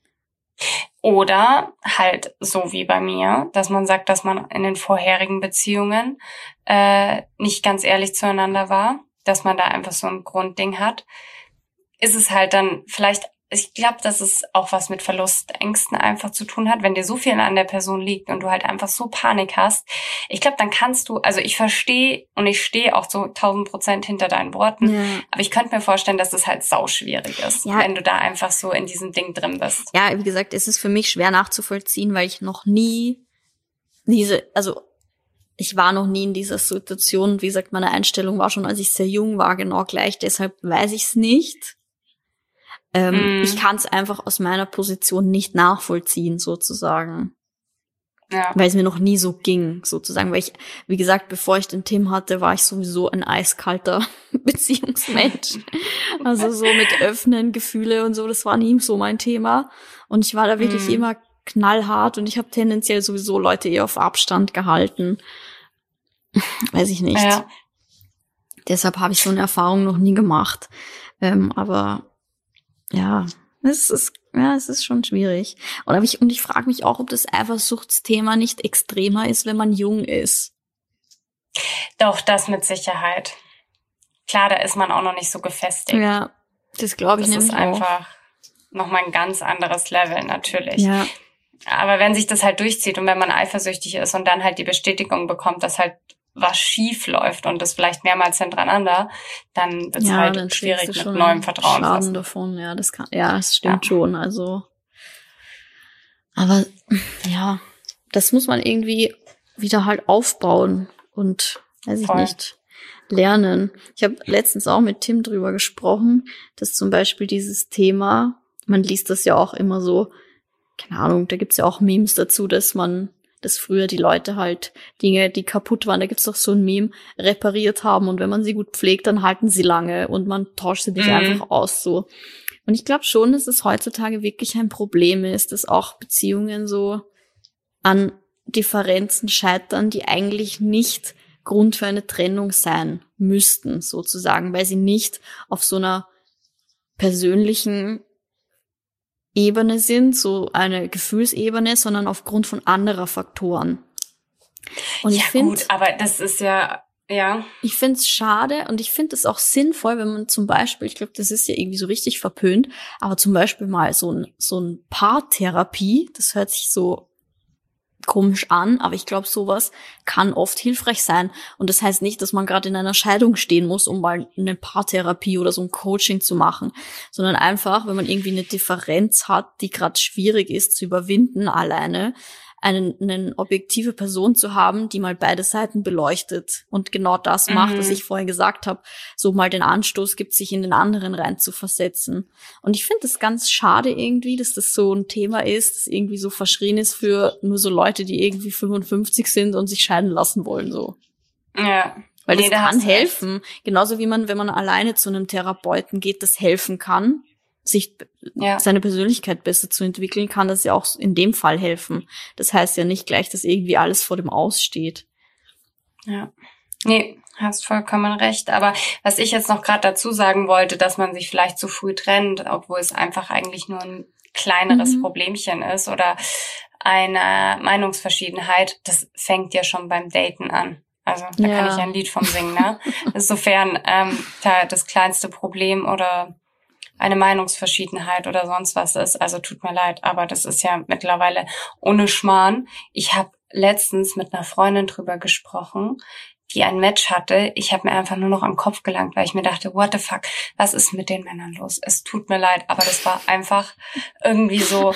Oder halt so wie bei mir, dass man sagt, dass man in den vorherigen Beziehungen äh, nicht ganz ehrlich zueinander war, dass man da einfach so ein Grundding hat, ist es halt dann vielleicht, ich glaube, dass es auch was mit Verlustängsten einfach zu tun hat, wenn dir so viel an der Person liegt und du halt einfach so Panik hast. Ich glaube, dann kannst du, also ich verstehe und ich stehe auch zu tausend Prozent hinter deinen Worten, Ja. aber ich könnte mir vorstellen, dass es halt sauschwierig ist, Ja. wenn du da einfach so in diesem Ding drin bist. Ja, wie gesagt, es ist für mich schwer nachzuvollziehen, weil ich noch nie diese, also ich war noch nie in dieser Situation. Wie gesagt, meine Einstellung war schon, als ich sehr jung war, genau gleich. Deshalb weiß ich es nicht. Ähm, Mm. Ich kann es einfach aus meiner Position nicht nachvollziehen, sozusagen. Ja. Weil es mir noch nie so ging, sozusagen. Weil ich, wie gesagt, bevor ich den Tim hatte, war ich sowieso ein eiskalter Beziehungsmensch. Also so mit Öffnen, Gefühle und so, das war nie so mein Thema. Und ich war da wirklich Mhm. immer knallhart und ich habe tendenziell sowieso Leute eher auf Abstand gehalten. Weiß ich nicht. Ja. Deshalb habe ich so eine Erfahrung noch nie gemacht. Ähm, aber ja, es ist, ja, es ist schon schwierig. Und, aber ich, und ich frage mich auch, ob das Eifersuchtsthema nicht extremer ist, wenn man jung ist. Doch, das mit Sicherheit. Klar, da ist man auch noch nicht so gefestigt. Ja, das glaube ich das nämlich ist einfach nochmal ein ganz anderes Level, natürlich. auch. Ja, Aber wenn sich das halt durchzieht und wenn man eifersüchtig ist und dann halt die Bestätigung bekommt, dass halt was schief läuft und das vielleicht mehrmals hintereinander, dann wird es ja, halt dann schwierig kriegst mit du schon neuem Vertrauen Schaden fassen. davon. Ja, das kann, ja, das stimmt Ja. schon. Also, aber ja, das muss man irgendwie wieder halt aufbauen und, weiß ich Voll. nicht, lernen. Ich habe letztens auch mit Tim drüber gesprochen, dass zum Beispiel dieses Thema, man liest das ja auch immer so, keine Ahnung, da gibt's ja auch Memes dazu, dass man, dass früher die Leute halt Dinge, die kaputt waren, da gibt's doch so ein Meme, repariert haben und wenn man sie gut pflegt, dann halten sie lange und man tauscht sie nicht Mhm. einfach aus, so. Und ich glaube schon, dass es heutzutage wirklich ein Problem ist, dass auch Beziehungen so an Differenzen scheitern, die eigentlich nicht Grund für eine Trennung sein müssten, sozusagen, weil sie nicht auf so einer persönlichen Ebene sind, so eine Gefühlsebene, sondern aufgrund von anderer Faktoren. Und ja ich finde, gut, aber das ist ja, ja. ich finde es schade und ich finde es auch sinnvoll, wenn man zum Beispiel, ich glaube, das ist ja irgendwie so richtig verpönt, aber zum Beispiel mal so ein so ein Paartherapie, das hört sich so komisch an, aber ich glaube, sowas kann oft hilfreich sein. Und das heißt nicht, dass man gerade in einer Scheidung stehen muss, um mal eine Paartherapie oder so ein Coaching zu machen, sondern einfach, wenn man irgendwie eine Differenz hat, die gerade schwierig ist zu überwinden alleine, einen, eine objektive Person zu haben, die mal beide Seiten beleuchtet und genau das macht, Mhm. was ich vorhin gesagt habe, so mal den Anstoß gibt, sich in den anderen rein zu versetzen. Und ich finde es ganz schade irgendwie, dass das so ein Thema ist, das irgendwie so verschrien ist für nur so Leute, die irgendwie fünfundfünfzig sind und sich scheiden lassen wollen, so. Ja. Weil Nee, das da kann hast du recht. helfen. Genauso wie man, wenn man alleine zu einem Therapeuten geht, das helfen kann, sich Ja. seine Persönlichkeit besser zu entwickeln, kann das ja auch in dem Fall helfen. Das heißt ja nicht gleich, dass irgendwie alles vor dem Aus steht. Ja. Nee, hast vollkommen recht. Aber was ich jetzt noch gerade dazu sagen wollte, dass man sich vielleicht zu früh trennt, obwohl es einfach eigentlich nur ein kleineres Mhm. Problemchen ist oder eine Meinungsverschiedenheit, das fängt ja schon beim Daten an. Also da Ja. kann ich ja ein Lied vom singen, ne? Insofern ähm, da das kleinste Problem oder eine Meinungsverschiedenheit oder sonst was ist. Also tut mir leid, aber das ist ja mittlerweile ohne Schmarrn. Ich habe letztens mit einer Freundin drüber gesprochen, die ein Match hatte. Ich habe mir einfach nur noch am Kopf gelangt, weil ich mir dachte, what the fuck, was ist mit den Männern los? Es tut mir leid, aber das war einfach irgendwie so,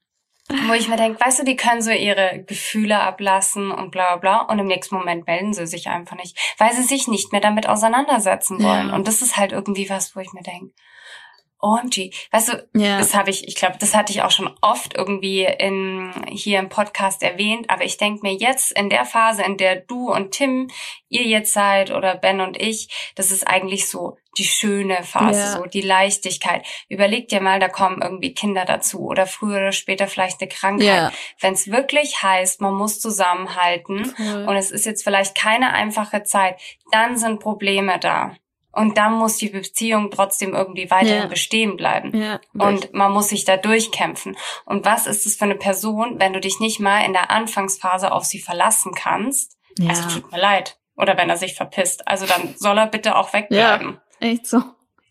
wo ich mir denke, weißt du, die können so ihre Gefühle ablassen und bla bla bla und im nächsten Moment melden sie sich einfach nicht, weil sie sich nicht mehr damit auseinandersetzen wollen. Ja. Und das ist halt irgendwie was, wo ich mir denke, O M G, weißt du, Ja. das habe ich, ich glaube, das hatte ich auch schon oft irgendwie in hier im Podcast erwähnt, aber ich denke mir jetzt in der Phase, in der du und Tim, ihr jetzt seid oder Ben und ich, das ist eigentlich so die schöne Phase, Ja. so die Leichtigkeit. Überleg dir mal, da kommen irgendwie Kinder dazu oder früher oder später vielleicht eine Krankheit. Ja. Wenn es wirklich heißt, man muss zusammenhalten Voll. und es ist jetzt vielleicht keine einfache Zeit, dann sind Probleme da. Und dann muss die Beziehung trotzdem irgendwie weiterhin Ja. bestehen bleiben. Ja. Und man muss sich da durchkämpfen. Und was ist es für eine Person, wenn du dich nicht mal in der Anfangsphase auf sie verlassen kannst? Ja. Also tut mir leid. Oder wenn er sich verpisst. Also dann soll er bitte auch wegbleiben. Echt so.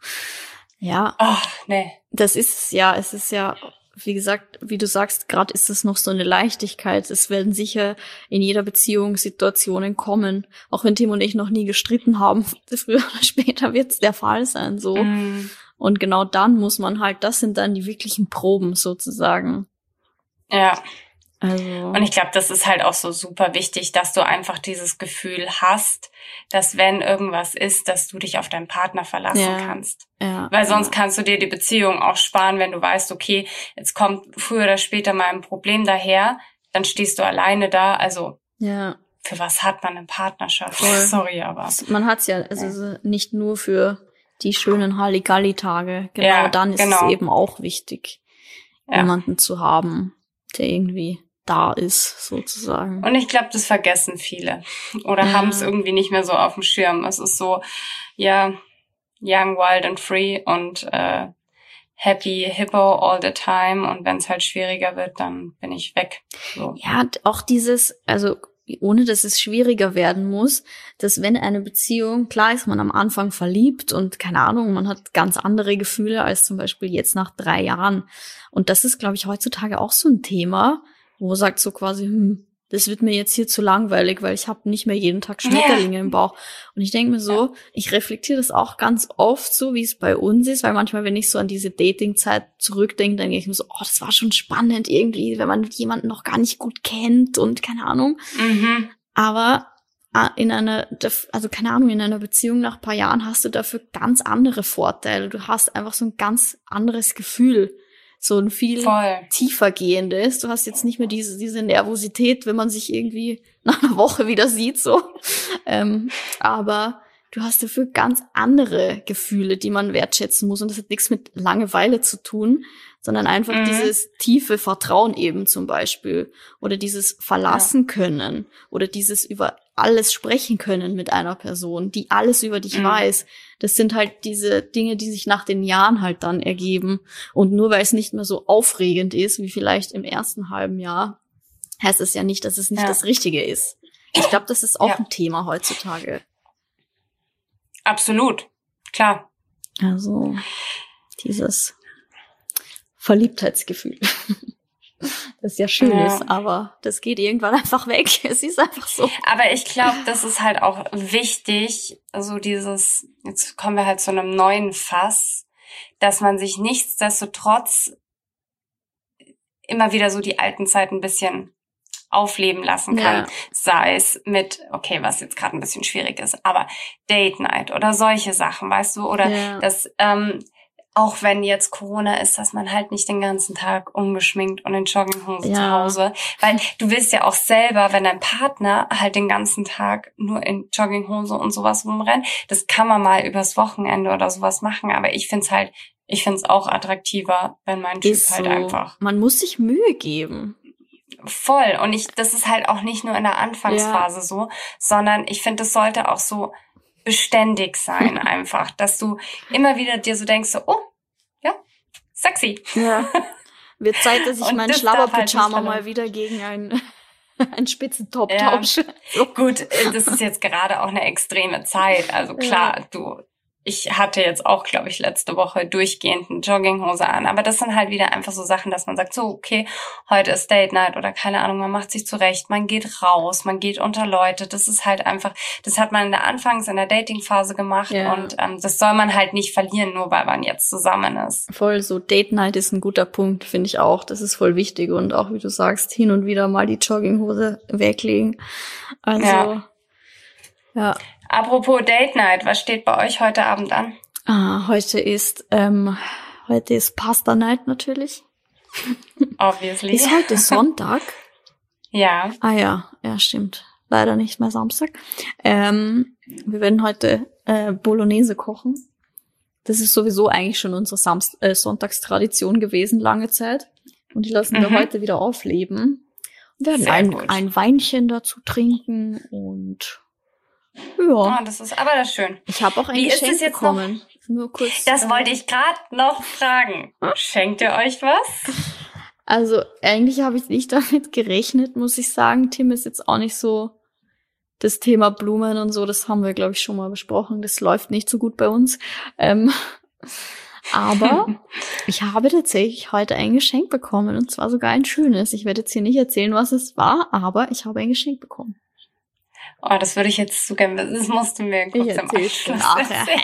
Ja, Ach, nee. das ist es ja, es ist ja, wie gesagt, wie du sagst, gerade ist es noch so eine Leichtigkeit. Es werden sicher in jeder Beziehung Situationen kommen. Auch wenn Tim und ich noch nie gestritten haben, früher oder später wird es der Fall sein, so. Mm, Und genau dann muss man halt, das sind dann die wirklichen Proben sozusagen. ja. Also. Und ich glaube, das ist halt auch so super wichtig, dass du einfach dieses Gefühl hast, dass wenn irgendwas ist, dass du dich auf deinen Partner verlassen Ja. kannst. ja, Weil sonst ja. kannst du dir die Beziehung auch sparen, wenn du weißt, okay, jetzt kommt früher oder später mal ein Problem daher, dann stehst du alleine da. Also Ja. für was hat man eine Partnerschaft? Voll. Sorry, aber Man hat's ja, also nicht nur für die schönen Halligalli-Tage. Genau, Ja, dann ist genau. es eben auch wichtig, Ja. jemanden zu haben, der irgendwie da ist, sozusagen. Und ich glaube, das vergessen viele oder Ja. haben es irgendwie nicht mehr so auf dem Schirm. Es ist so, ja, young, wild and free und äh, happy hippo all the time. Und wenn es halt schwieriger wird, dann bin ich weg. So. Ja, auch dieses, also ohne dass es schwieriger werden muss, dass wenn eine Beziehung, klar ist man am Anfang verliebt und keine Ahnung, man hat ganz andere Gefühle als zum Beispiel jetzt nach drei Jahren. Und das ist, glaube ich, heutzutage auch so ein Thema, wo man sagt so quasi, hm, das wird mir jetzt hier zu langweilig, weil ich habe nicht mehr jeden Tag Schmetterlinge ja. im Bauch. Und ich denke mir so, ja. ich reflektiere das auch ganz oft so, wie es bei uns ist, weil manchmal, wenn ich so an diese Dating-Zeit zurückdenke, dann denke ich mir so, oh, das war schon spannend irgendwie, wenn man jemanden noch gar nicht gut kennt und keine Ahnung. Mhm. Aber in einer, also keine Ahnung, in einer Beziehung nach ein paar Jahren hast du dafür ganz andere Vorteile. Du hast einfach so ein ganz anderes Gefühl. So ein viel Voll. tiefer gehendes. Du hast jetzt nicht mehr diese, diese Nervosität, wenn man sich irgendwie nach einer Woche wieder sieht, so. Ähm, aber du hast dafür ganz andere Gefühle, die man wertschätzen muss. Und das hat nichts mit Langeweile zu tun, sondern einfach mhm. dieses tiefe Vertrauen eben zum Beispiel. Oder dieses Verlassen ja. können. Oder dieses über alles sprechen können mit einer Person, die alles über dich mhm. weiß. Das sind halt diese Dinge, die sich nach den Jahren halt dann ergeben. Und nur weil es nicht mehr so aufregend ist, wie vielleicht im ersten halben Jahr, heißt es ja nicht, dass es nicht ja. das Richtige ist. Ich glaube, das ist auch ja. ein Thema heutzutage. Absolut, klar. Also dieses Verliebtheitsgefühl. Das ja schön ja. ist, aber das geht irgendwann einfach weg. Es ist einfach so. Aber ich glaube, das ist halt auch wichtig, so dieses, jetzt kommen wir halt zu einem neuen Fass, dass man sich nichtsdestotrotz immer wieder so die alten Zeiten ein bisschen aufleben lassen kann. Ja. Sei es mit, okay, was jetzt gerade ein bisschen schwierig ist, aber Date Night oder solche Sachen, weißt du? Oder ja. das, ähm, auch wenn jetzt Corona ist, dass man halt nicht den ganzen Tag ungeschminkt und in Jogginghose ja. zu Hause, weil du willst ja auch selber, wenn dein Partner halt den ganzen Tag nur in Jogginghose und sowas rumrennt, das kann man mal übers Wochenende oder sowas machen, aber ich find's halt, ich find's auch attraktiver, wenn mein Typ ist halt so. einfach. Man muss sich Mühe geben. Voll. Und ich, das ist halt auch nicht nur in der Anfangsphase ja. so, sondern ich finde, das sollte auch so beständig sein einfach, dass du immer wieder dir so denkst, so, oh, ja, sexy. Ja, wird Zeit, dass ich und meinen Schlabberpyjama halt mal wieder gegen einen, einen Spitzentop ja. tausche. So. Gut, das ist jetzt gerade auch eine extreme Zeit, also klar, ja. du, ich hatte jetzt auch, glaube ich, letzte Woche durchgehend eine Jogginghose an, aber das sind halt wieder einfach so Sachen, dass man sagt, so, okay, heute ist Date Night oder keine Ahnung, man macht sich zurecht, man geht raus, man geht unter Leute, das ist halt einfach, das hat man in der Anfangs-, in der Dating-Phase gemacht ja. und ähm, das soll man halt nicht verlieren, nur weil man jetzt zusammen ist. Voll, so Date Night ist ein guter Punkt, finde ich auch, das ist voll wichtig und auch, wie du sagst, hin und wieder mal die Jogginghose weglegen, also, ja. ja. Apropos Date Night, was steht bei euch heute Abend an? Ah, heute ist, ähm, heute ist Pasta Night natürlich. Obviously. Ist heute Sonntag? Ja. Ah ja, ja, stimmt. Leider nicht mehr Samstag. Ähm, wir werden heute äh, Bolognese kochen. Das ist sowieso eigentlich schon unsere Samst- äh, Sonntagstradition gewesen, lange Zeit. Und die lassen wir mhm. heute wieder aufleben. Und werden ein, ein Weinchen dazu trinken und ja. Oh, das ist aber das schön. Ich habe auch ein Wie Geschenk bekommen. Noch? Nur kurz. Das äh, wollte ich gerade noch fragen. Schenkt ihr euch was? Also eigentlich habe ich nicht damit gerechnet, muss ich sagen. Tim ist jetzt auch nicht so das Thema Blumen und so. Das haben wir, glaube ich, schon mal besprochen. Das läuft nicht so gut bei uns. Ähm, aber ich habe tatsächlich heute ein Geschenk bekommen und zwar sogar ein schönes. Ich werde jetzt hier nicht erzählen, was es war, aber ich habe ein Geschenk bekommen. Oh, das würde ich jetzt zu gerne wissen. Das musst du mir kurz im Anschluss erzählen.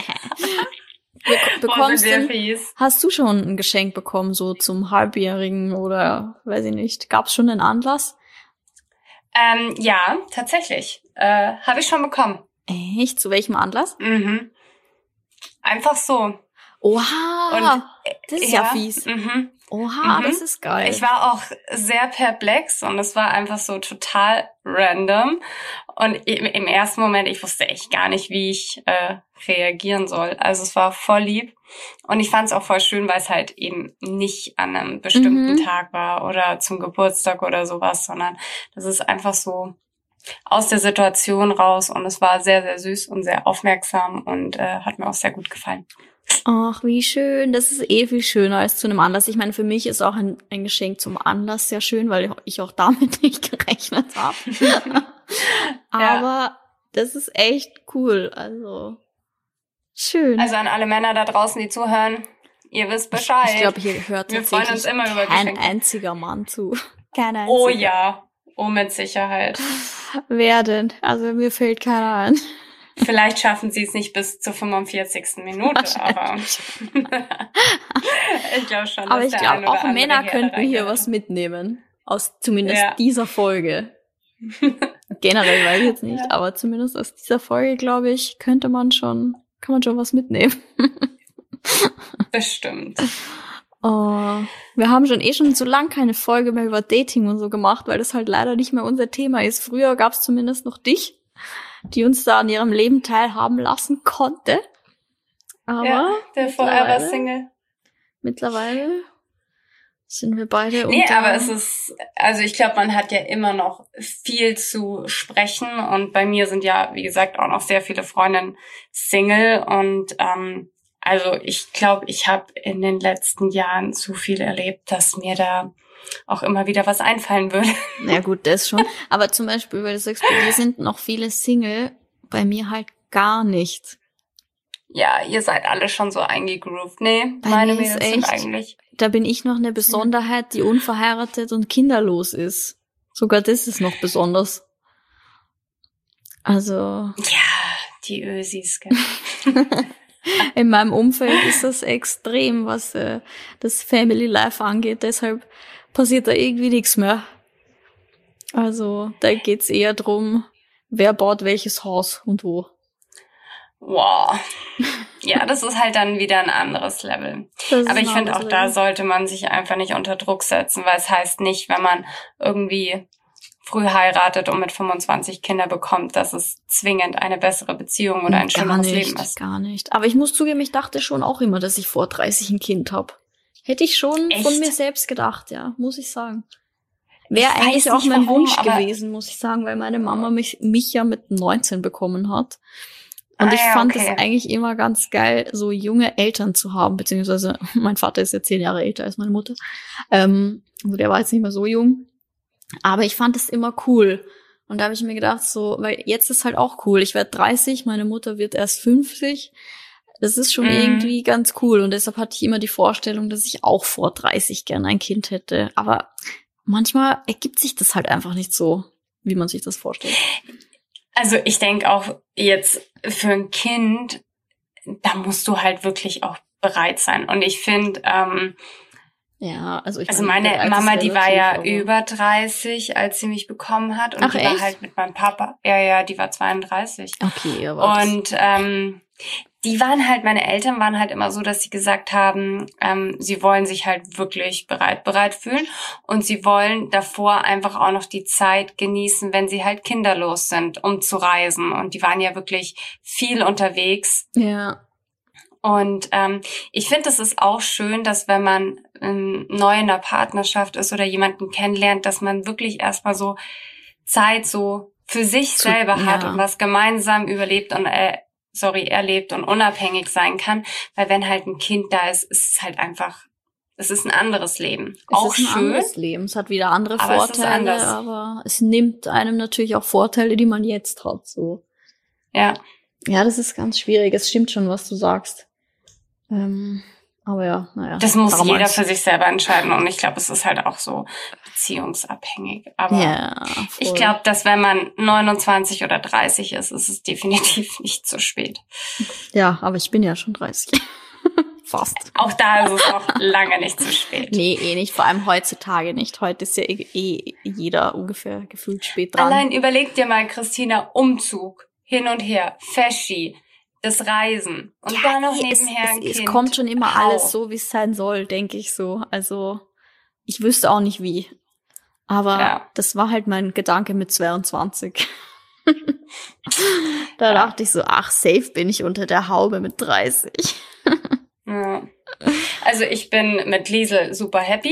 Be- bekommst du, hast du schon ein Geschenk bekommen, so zum Halbjährigen oder, weiß ich nicht, gab es schon einen Anlass? Ähm, ja, tatsächlich. Äh, habe ich schon bekommen. Echt? Zu welchem Anlass? Mhm. Einfach so. Oha, und, äh, das ist ja, ja fies. Mhm. Oha, mhm. das ist geil. Ich war auch sehr perplex und es war einfach so total random. Und im, im ersten Moment, ich wusste echt gar nicht, wie ich äh, reagieren soll. Also es war voll lieb. Und ich fand es auch voll schön, weil es halt eben nicht an einem bestimmten mhm. Tag war oder zum Geburtstag oder sowas, sondern das ist einfach so aus der Situation raus. Und es war sehr, sehr süß und sehr aufmerksam und äh, hat mir auch sehr gut gefallen. Ach, wie schön. Das ist eh viel schöner als zu einem Anlass. Ich meine, für mich ist auch ein, ein Geschenk zum Anlass sehr schön, weil ich auch damit nicht gerechnet habe. Aber ja. Das ist echt cool. Also, schön. Also an alle Männer da draußen, die zuhören, ihr wisst Bescheid. Ich glaube, hier hört Wir freuen uns immer über kein Geschenke. einziger Mann zu. Kein einziger. Oh ja. Oh, mit Sicherheit. Wer denn? Also mir fällt keiner ein. Vielleicht schaffen sie es nicht bis zur fünfundvierzigsten Minute, aber ich glaube schon, dass Aber ich der glaube, ein oder auch andere Männer hier könnten hier reingeht. was mitnehmen. Aus zumindest Ja. dieser Folge. Generell weiß ich jetzt nicht, Ja. aber zumindest aus dieser Folge, glaube ich, könnte man schon, kann man schon was mitnehmen. Bestimmt. Oh, wir haben schon eh schon so lang keine Folge mehr über Dating und so gemacht, weil das halt leider nicht mehr unser Thema ist. Früher gab es zumindest noch dich, die uns da an ihrem Leben teilhaben lassen konnte. Aber Ja, der Forever mittlerweile- Single. mittlerweile sind wir beide Nee, unter... aber es ist, also ich glaube, man hat ja immer noch viel zu sprechen und bei mir sind ja, wie gesagt, auch noch sehr viele Freundinnen Single und ähm, also ich glaube, ich habe in den letzten Jahren zu viel erlebt, dass mir da auch immer wieder was einfallen würde. Ja gut, das schon. Aber zum Beispiel, weil du sagst, bei dir sind noch viele Single, bei mir halt gar nicht. Ja, ihr seid alle schon so eingegroovt. Nee, Bei meine mir ist Mädels sind echt- eigentlich... Da bin ich noch eine Besonderheit, die unverheiratet und kinderlos ist. Sogar das ist noch besonders. Also Ja, die Ösis, gell? in meinem Umfeld ist das extrem, was äh, das Family Life angeht. Deshalb passiert da irgendwie nichts mehr. Also da geht's eher drum, wer baut welches Haus und wo. Wow. Ja, das ist halt dann wieder ein anderes Level. Das ist Aber ich ein finde auch, anderes da Level. sollte man sich einfach nicht unter Druck setzen, weil es heißt nicht, wenn man irgendwie früh heiratet und mit fünfundzwanzig Kinder bekommt, dass es zwingend eine bessere Beziehung oder ein gar schöneres nicht, Leben ist. Gar nicht. Aber ich muss zugeben, ich dachte schon auch immer, dass ich vor dreißig ein Kind habe. Hätte ich schon Echt? von mir selbst gedacht, ja, muss ich sagen. Wäre Ich weiß eigentlich auch nicht, mein warum, Wunsch aber- gewesen, muss ich sagen, weil meine Mama mich, mich ja mit neunzehn bekommen hat. Und Ah, ich ja, fand okay. es eigentlich immer ganz geil, so junge Eltern zu haben, beziehungsweise mein Vater ist ja zehn Jahre älter als meine Mutter. Ähm, also der war jetzt nicht mehr so jung. Aber ich fand es immer cool. Und da habe ich mir gedacht, so, weil jetzt ist halt auch cool. Ich werde dreißig, meine Mutter wird erst fünfzig. Das ist schon Mhm. irgendwie ganz cool. Und deshalb hatte ich immer die Vorstellung, dass ich auch vor dreißig gerne ein Kind hätte. Aber manchmal ergibt sich das halt einfach nicht so, wie man sich das vorstellt. Also ich denke auch jetzt für ein Kind, da musst du halt wirklich auch bereit sein. Und ich finde, ähm, Ja, also ich also meine, meine bereit ist Mama, die war relativ, ja aber- über dreißig, als sie mich bekommen hat. Und Ach, die echt? war halt mit meinem Papa. Ja, ja, die war zweiunddreißig. Okay, aber das- Und ähm, die waren halt, meine Eltern waren halt immer so, dass sie gesagt haben, ähm, sie wollen sich halt wirklich bereit, bereit fühlen. Und sie wollen davor einfach auch noch die Zeit genießen, wenn sie halt kinderlos sind, um zu reisen. Und die waren ja wirklich viel unterwegs. ja. Und ähm, ich finde, es ist auch schön, dass wenn man ähm, neu in einer Partnerschaft ist oder jemanden kennenlernt, dass man wirklich erstmal so Zeit so für sich Zu- selber hat ja. und was gemeinsam überlebt und äh, sorry, erlebt und unabhängig sein kann. Weil wenn halt ein Kind da ist, ist es halt einfach, es ist ein anderes Leben. Es auch ist ein schön. anderes Leben. Es hat wieder andere Aber es ist Vorteile, anders. aber es nimmt einem natürlich auch Vorteile, die man jetzt hat. So. Ja. Ja, das ist ganz schwierig. Es stimmt schon, was du sagst. Ähm, aber ja, naja. Das muss jeder damals- für sich selber entscheiden. Und ich glaube, es ist halt auch so beziehungsabhängig. Aber Ja, ich voll. glaube, dass wenn man neunundzwanzig oder dreißig ist, ist es definitiv nicht zu spät. Ja, aber ich bin ja schon dreißig. Fast. Auch da ist es noch lange nicht zu spät. Nee, eh nicht. Vor allem heutzutage nicht. Heute ist ja eh, eh jeder ungefähr gefühlt spät dran. Allein überleg dir mal, Christina, Umzug, hin und her, Feschi, das Reisen und dann noch es, nebenher ein es, Kind. es kommt schon immer Au. alles so, wie es sein soll, denke ich so. Also, ich wüsste auch nicht wie. Aber Ja. das war halt mein Gedanke mit zweiundzwanzig. Da Ja. dachte ich so, ach, safe bin ich unter der Haube mit dreißig. Ja. Also ich bin mit Liesel super happy.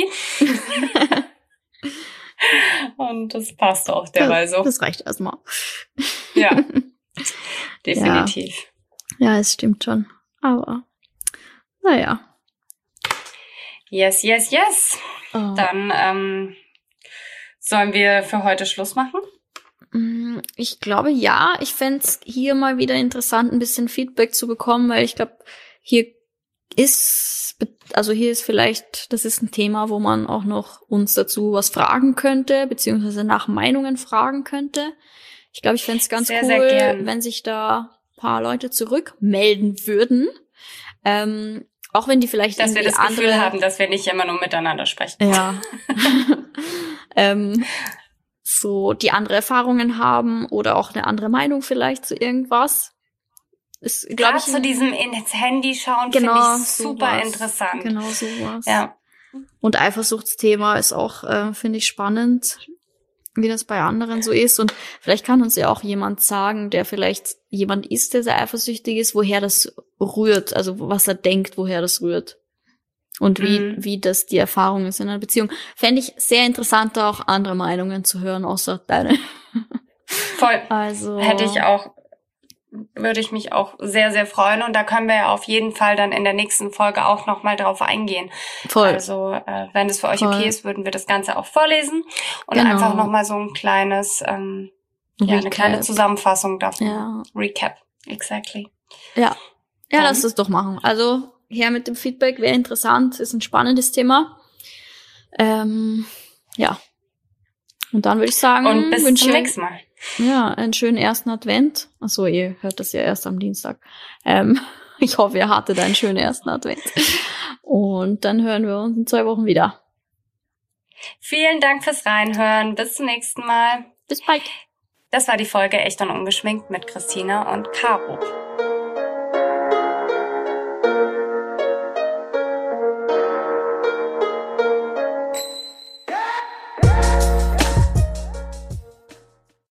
Und das passt auch derweil so. Das reicht erstmal. Ja, definitiv. Ja, es stimmt schon. Aber, naja. Yes, yes, yes. Oh. Dann ähm, sollen wir für heute Schluss machen? Mm, Ich glaube, ja. Ich fänd's hier mal wieder interessant, ein bisschen Feedback zu bekommen, weil ich glaube, hier ist, also hier ist vielleicht, das ist ein Thema, wo man auch noch uns dazu was fragen könnte, beziehungsweise nach Meinungen fragen könnte. Ich glaube, ich fände es ganz sehr, cool, sehr wenn sich da ein paar Leute zurückmelden würden. Ähm, auch wenn die vielleicht dass wir irgendwie das Gefühl andere, haben, dass wir nicht immer nur miteinander sprechen. Ja. ähm, so die andere Erfahrungen haben oder auch eine andere Meinung vielleicht zu irgendwas. Ist, glaube Gerade ich, zu diesem ins Handy schauen genau, finde ich super sowas. interessant. Genau sowas. Ja. Und Eifersuchtsthema ist auch, äh, finde ich, spannend, wie das bei anderen so ist. Und vielleicht kann uns ja auch jemand sagen, der vielleicht jemand ist, der sehr eifersüchtig ist, woher das rührt, also was er denkt, woher das rührt. Und wie, Mhm. wie das die Erfahrung ist in einer Beziehung. Fände ich sehr interessant, da auch andere Meinungen zu hören, außer deine. Voll. Also. Hätte ich auch, würde ich mich auch sehr, sehr freuen. Und da können wir ja auf jeden Fall dann in der nächsten Folge auch nochmal drauf eingehen. Voll. Also, äh, wenn es für euch Voll. okay ist, würden wir das Ganze auch vorlesen und Genau. einfach nochmal so ein kleines, ähm, ja, eine kleine Zusammenfassung davon. Ja. Recap. Exactly. Ja. Ja, Dann- lass das doch machen. Also, her mit dem Feedback, wäre interessant, ist ein spannendes Thema. Ähm, ja. Und dann würde ich sagen, Und bis wünsche zum nächsten Mal. ja, einen schönen ersten Advent. Achso, ihr hört das ja erst am Dienstag. Ähm, ich hoffe, ihr hattet einen schönen ersten Advent. Und dann hören wir uns in zwei Wochen wieder. Vielen Dank fürs Reinhören. Bis zum nächsten Mal. Bis bald. Das war die Folge Echt und Ungeschminkt mit Christina und Caro.